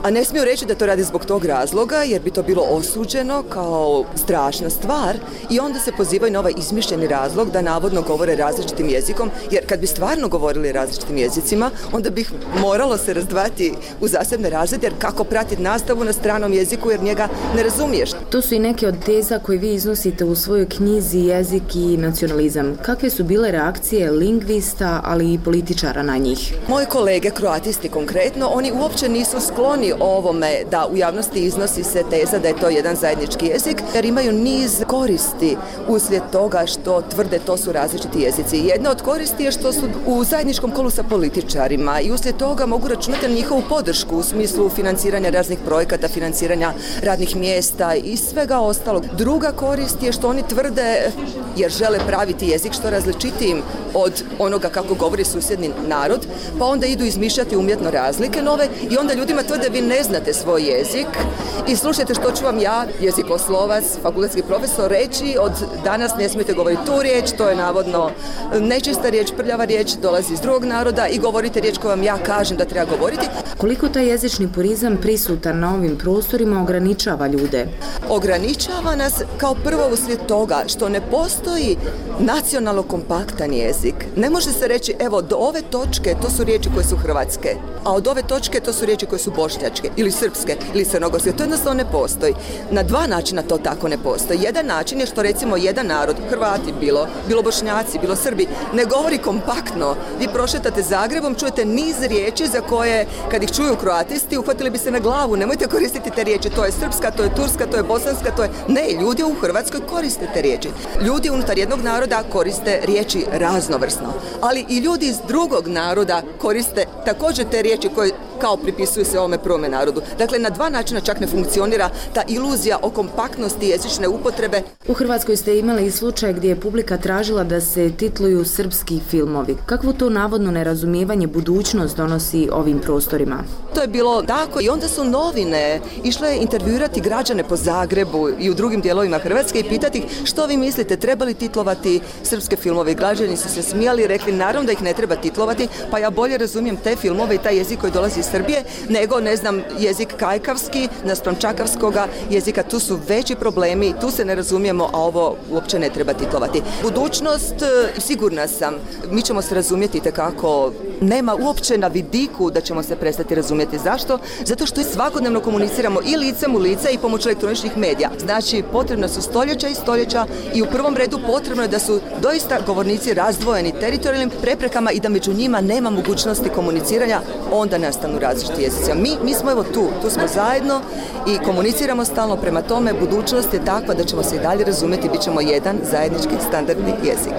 A ne smiju reći da to radi zbog tog razloga, jer bi to bilo osuđeno kao strašna stvar i onda se pozivaju na ovaj izmišljeni razlog da navodno govore različitim jezikom, jer kad bi stvarno govorili različitim jezicima, onda bih moralo se razdvajati u zasebne razrede, jer kako pratiti nastavu na stranom jeziku jer njega ne razumiješ. To su i neke od teza koje vi iznosite u svojoj knjizi Jezik i nacionalizam. Kakve su bile reakcije lingvista, ali i političara na njih? Moji kolege, kroatisti konkretno, oni uopće nisu skloni ovome da u javnosti iznosi se teza da je to jedan zajednički jezik, jer imaju niz koristi uslijed toga što tvrde to su različiti jezici. Jedna od koristi je što su u zajedničkom kolu sa političarima i uslijed toga mogu računati na njihovu podršku u smislu financiranja raznih projekata, financiranja radnih mjesta i svega ostalog. Druga korist je što oni tvrde, jer žele praviti jezik što različitijim od onoga kako govori susjedni narod, pa onda idu izmišljati umjetno razlike nove i onda ljudima tvrde vi ne znate svoj jezik i slušajte što ću vam ja, jezikoslovac, fakultetski profesor, reći, od danas ne smijete govoriti tu riječ, to je navodno nečista riječ, prljava riječ, dolazi iz drugog naroda i govorite riječ koju vam ja kažem da treba govoriti. Koliko taj jezični purizam prisutan na ovim prostorima ograničava ljude? Ograničava nas kao prvo uslijed toga što ne postoji nacionalno kompaktan jezik. Ne može se reći, evo, do ove točke to su riječi koje su hrvatske, a od ove točke to su riječi koje su bošnjačke ili srpske ili crnogorske. To jednostavno ne postoji. Na dva načina to tako ne postoji. Jedan način je što recimo jedan narod, Hrvati bilo Bošnjaci, bilo Srbi, ne govori kompaktno. Vi prošetate Zagrebom, čujete niz riječi za koje, kad ih čuju kroatisti, uhvatili bi se na glavu. Nemojte koristiti te riječi, to je srpska, to je turska, to je bosanska, to je... Ne, ljudi u Hrvatskoj koriste te riječi. Ljudi unutar jednog naroda koriste riječi raznovrsno, ali i ljudi iz drugog naroda koriste također te riječi koje kao pripisuju se ovome prvome narodu. Dakle, na dva načina čak ne funkcionira ta iluzija o kompaktnosti jezične upotrebe. U Hrvatskoj ste imali i slučaj gdje je publika tražila da se titluju srpski filmovi. Kakvo to navodno nerazumijevanje budućnost donosi ovim prostorima? To je bilo tako i onda su novine išle intervjuirati građane po Zagrebu i u drugim dijelovima Hrvatske i pitati ih što vi mislite, treba li titlovati srpske filmove. Građani su se smijali i rekli naravno da ih ne treba titlovati, pa ja bolje razumijem te filmove i taj jezik koji dolazi iz Srbije nego, ne znam, jezik kajkavski naspram čakavskoga jezika. Tu su veći problemi, tu se ne razumijemo, a ovo uopće ne treba titlovati. Budućnost, sigurna sam, mi ćemo se razumjeti itekako, nema uopće na vidiku da ćemo se prestati razumjeti. Zašto? Zato što svakodnevno komuniciramo i licem u lice i pomoću elektroničnih medija. Znači, potrebna su stoljeća i stoljeća i u prvom redu potrebno je da su doista govornici razdvojeni teritorijalnim preprekama i da među njima nema mogućnosti komuniciranja, onda nastanu različiti jezici. Mi smo evo tu smo zajedno i komuniciramo stalno, prema tome budućnost je takva da ćemo se i dalje razumjeti, bit ćemo jedan zajednički standardni jezik.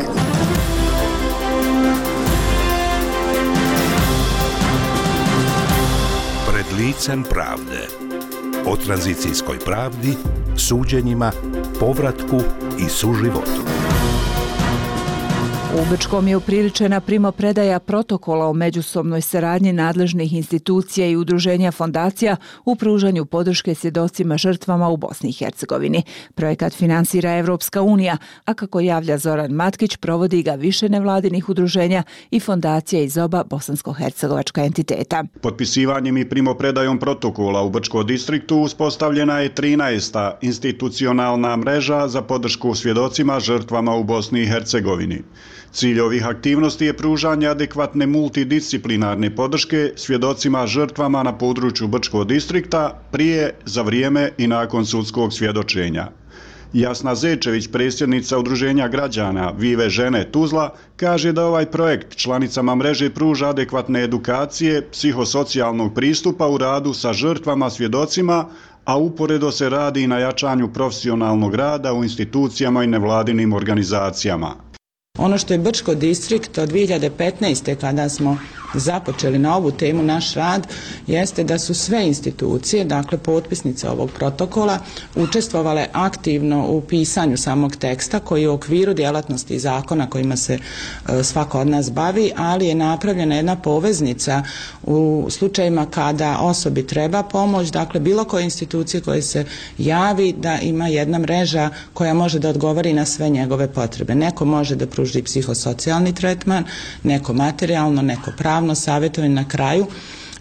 Pred licem pravde. O tranzicijskoj pravdi, suđenjima, povratku i suživotu. U Bečkom je upriličena primopredaja protokola o međusobnoj saradnji nadležnih institucija i udruženja fondacija u pružanju podrške svjedocima žrtvama u Bosni i Hercegovini. Projekat finansira Evropska unija, a kako javlja Zoran Matkić, provodi ga više nevladinih udruženja i fondacija iz oba bosansko-hercegovačka entiteta. Potpisivanjem i primopredajom protokola u Brčkom distriktu uspostavljena je 13. institucionalna mreža za podršku svjedocima žrtvama u Bosni i Hercegovini. Cilj ovih aktivnosti je pružanje adekvatne multidisciplinarne podrške svjedocima žrtvama na području Brčkog distrikta prije, za vrijeme i nakon sudskog svjedočenja. Jasna Zečević, predsjednica Udruženja građana Vive žene Tuzla, kaže da ovaj projekt članicama mreže pruža adekvatne edukacije, psihosocijalnog pristupa u radu sa žrtvama svjedocima, a uporedo se radi i na jačanju profesionalnog rada u institucijama i nevladinim organizacijama. Ono što je Brčko distrikt od 2015. kada smo započeli na ovu temu naš rad, jeste da su sve institucije, dakle potpisnice ovog protokola, učestvovale aktivno u pisanju samog teksta koji je u okviru djelatnosti zakona kojima se svako od nas bavi, ali je napravljena jedna poveznica u slučajima kada osobi treba pomoć, dakle bilo koje institucije koje se javi, da ima jedna mreža koja može da odgovori na sve njegove potrebe. Neko može da pruži psihosocijalni tretman, neko materijalno, neko pravno savjetovanje, na kraju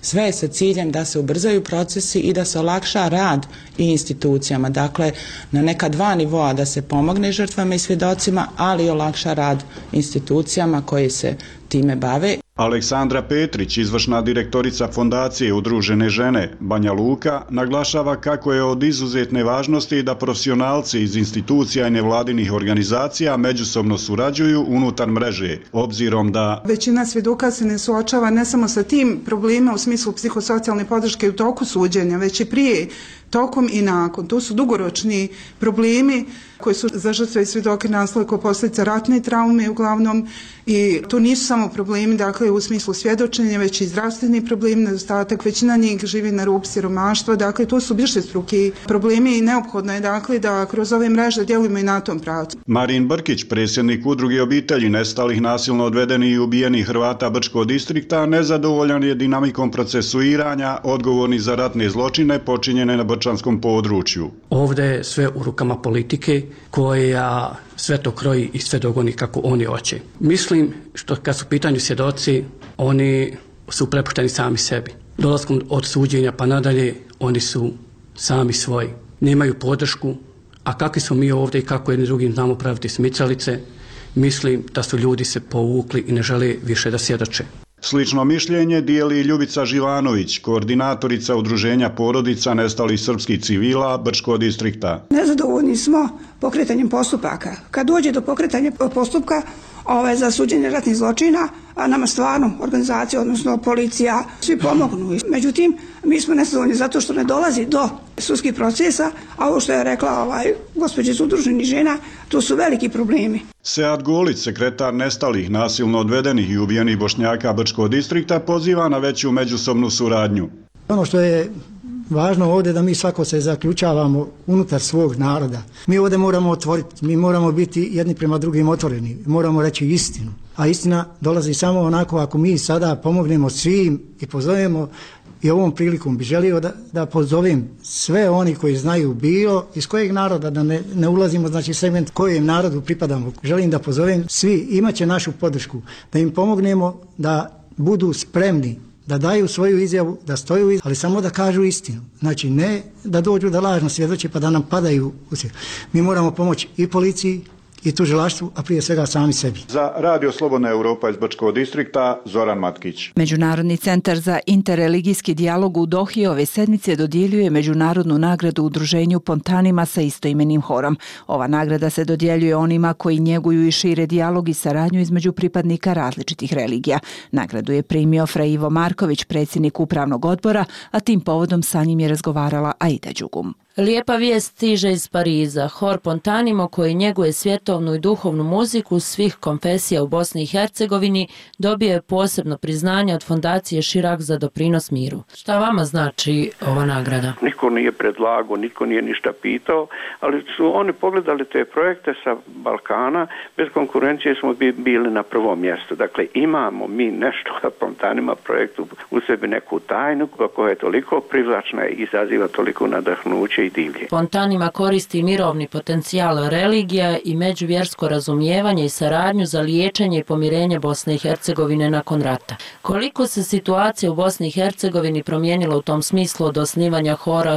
Sve je sa ciljem da se ubrzaju procesi i da se olakša rad i institucijama. Dakle, na neka dva nivoa da se pomogne žrtvama i svjedocima, ali i olakša rad institucijama koje se time bave. Aleksandra Petrić, izvršna direktorica Fondacije Udružene žene Banja Luka, naglašava kako je od izuzetne važnosti da profesionalci iz institucija i nevladinih organizacija međusobno surađuju unutar mreže, obzirom da većina svjedoka se ne suočava ne samo sa tim problemima u smislu psihosocijalne podrške u toku suđenja, već i prije, tokom i nakon. To su dugoročni problemi koji su za žrtve i svjedoke nastale kao posljedica ratne traume uglavnom, i to nisu samo problemi dakle u smislu svjedočenja, već i zdravstveni problemi, nedostatak, većina njih živi na rubu siromaštva, dakle to su višestruki problemi i neophodno je dakle da kroz ove mreže djelujemo i na tom pravcu. Marin Brkić, predsjednik Udruge obitelji nestalih, nasilno odvedenih i ubijenih Hrvata Brčkog distrikta, nezadovoljan je dinamikom procesuiranja odgovornih za ratne zločine počinjene na brčanskom području. Ovdje je sve u rukama politike koja sve to kroji i sve dogoni kako oni hoće. Mislim što kad su u pitanju svjedoci, oni su prepušteni sami sebi. Dolaskom od suđenja pa nadalje, oni su sami svoji. Nemaju podršku, a kakvi smo mi ovdje i kako jedni drugim znamo praviti smicalice, mislim da su ljudi se povukli i ne žele više da svjedoče. Slično mišljenje dijeli Ljubica Živanović, koordinatorica Udruženja porodica nestalih srpskih civila Brčkog distrikta. Nezadovoljni smo pokretanjem postupaka. Kad dođe do pokretanja postupka za suđenje ratnih zločina, a nama stvarno organizacija, odnosno policija, svi pomognu. Međutim, mi smo nezadovoljni zato što ne dolazi do sudskih procesa, a ovo što je rekla gospođa iz Udruženih žena, to su veliki problemi. Sead Golić, sekretar nestalih, nasilno odvedenih i ubijenih Bošnjaka Brčkog distrikta, poziva na veću međusobnu suradnju. Ono što je važno ovdje da mi svako se zaključavamo unutar svog naroda. Mi ovdje moramo otvoriti, mi moramo biti jedni prema drugim otvoreni, moramo reći istinu. A istina dolazi samo onako ako mi sada pomognemo svim i pozovemo, i ovom prilikom bi želio da pozovem sve oni koji znaju bilo iz kojeg naroda, da ne ulazimo znači segment kojem narodu pripadamo. Želim da pozovem svi, imaće našu podršku, da im pomognemo da budu spremni, da daju svoju izjavu, da stoju ali samo da kažu istinu. Znači ne da dođu da lažno svjedoče pa da nam padaju u svijet. Mi moramo pomoći i policiji i tužilaštvu, a prije svega sami sebi. Za Radio Slobodna Europa iz Brčkog distrikta, Zoran Matkić. Međunarodni centar za interreligijski dijalog u Dohi ove sedmice dodjeljuje međunarodnu nagradu udruženju Pontanima sa istoimenim horom. Ova nagrada se dodjeljuje onima koji njeguju i šire dijalog i saradnju između pripadnika različitih religija. Nagradu je primio Fra Ivo Marković, predsjednik upravnog odbora, a tim povodom sa njim je razgovarala Aida Đugum. Lijepa vijest stiže iz Pariza. Hor Pontanimo, koji njeguje svjetovnu i duhovnu muziku svih konfesija u Bosni i Hercegovini, dobio je posebno priznanje od fondacije Širak za doprinos miru. Šta vama znači ova nagrada? Niko nije predlagao, niko nije ništa pitao, ali su oni pogledali te projekte sa Balkana, bez konkurencije smo bili na prvom mjestu. Dakle, imamo mi nešto na Pontanima projektu u sebi neku tajnu koja je toliko privlačna i izaziva toliko nadahnuće i divlje. Pontanima koristi mirovni potencijal religija i međuvjersko razumijevanje i saradnju za liječenje i pomirenje Bosne i Hercegovine nakon rata. Koliko se situacija u Bosni i Hercegovini promijenila u tom smislu od osnivanja hora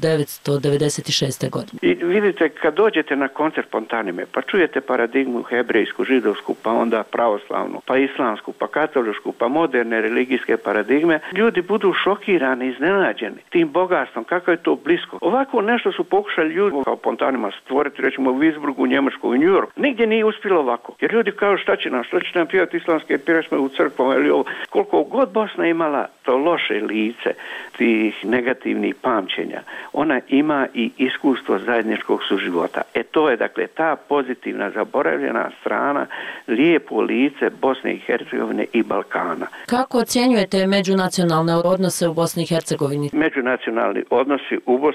1996. godine? I vidite, kad dođete na koncert Pontanime, pa čujete paradigmu hebrejsku, židovsku, pa onda pravoslavnu, pa islamsku, pa katoličku, pa moderne religijske paradigme, ljudi budu šokirani, iznenađeni tim bogatstvom, kako je to blisko. Ovako nešto su pokušali ljudi kao Pontanima stvoriti, recimo u Wiesburgu, u Njemačkoj, u New York. Nigdje nije uspjelo ovako. Jer ljudi kažu šta će nam pjevati islamske pjesme u crkvama ili ovo. Koliko god Bosna imala to loše lice, tih negativnih pamćenja, ona ima i iskustvo zajedničkog suživota. To je dakle ta pozitivna, zaboravljena strana, lijepo lice Bosne i Hercegovine i Balkana. Kako ocjenjujete međunacionalne odnose u Bosni i Hercegovini? Međunacionalni odnosi u Bosni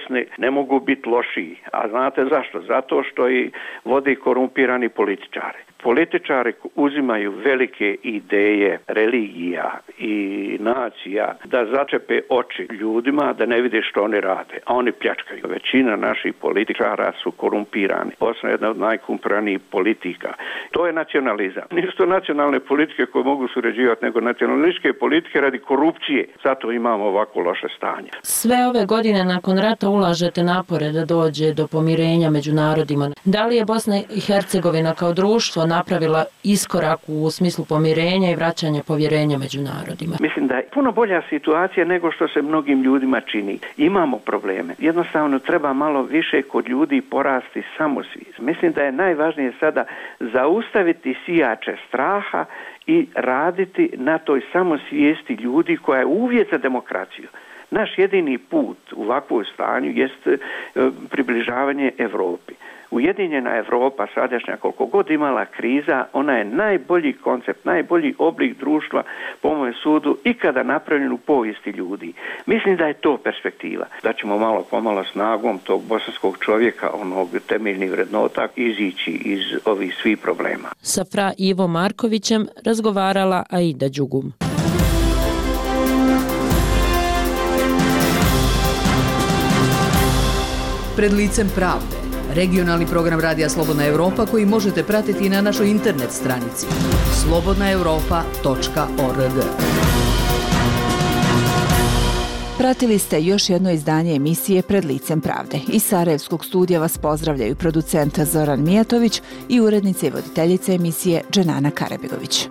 ne mogu biti lošiji. A znate zašto? Zato što i vodi korumpirani političari. Političari uzimaju velike ideje religija i nacija da začepe oči ljudima da ne vide što oni rade, a oni pljačkaju. Većina naših političara su korumpirani. Bosna je jedna od najkorumpiranijih politika. To je nacionalizam. Nisu to nacionalne politike koje mogu surađivati, nego nacionalističke politike radi korupcije. Zato imamo ovako loše stanje. Sve ove godine nakon rata ulažete napore da dođe do pomirenja među narodima. Da li je Bosna i Hercegovina kao društvo napravila iskorak u smislu pomirenja i vraćanja povjerenja među narodima? Mislim da je puno bolja situacija nego što se mnogim ljudima čini. Imamo probleme. Jednostavno treba malo više kod ljudi porasti samosvijest. Mislim da je najvažnije sada zaustaviti sijače straha i raditi na toj samosvijesti ljudi koja je uvjet za demokraciju. Naš jedini put u ovakvom stanju jest približavanje Europi. Ujedinjena Europa sadašnja, koliko god imala kriza, ona je najbolji koncept, najbolji oblik društva po mojem sudu ikada napravljen u povijesti ljudi. Mislim da je to perspektiva. Da ćemo malo pomalo snagom tog bosanskog čovjeka, onog temeljnih vrednota, izići iz ovih svih problema. Sa fra Ivo Markovićem razgovarala Aida Đugum. Pred licem pravde. Regionalni program Radija Slobodna Europa koji možete pratiti na našoj internet stranici slobodnaeuropa.org. Pratili ste još jedno izdanje emisije Pred licem pravde. Iz Sarajevskog studija vas pozdravljaju producent Zoran Mijatović i urednica i voditeljica emisije Dženana Karabegović.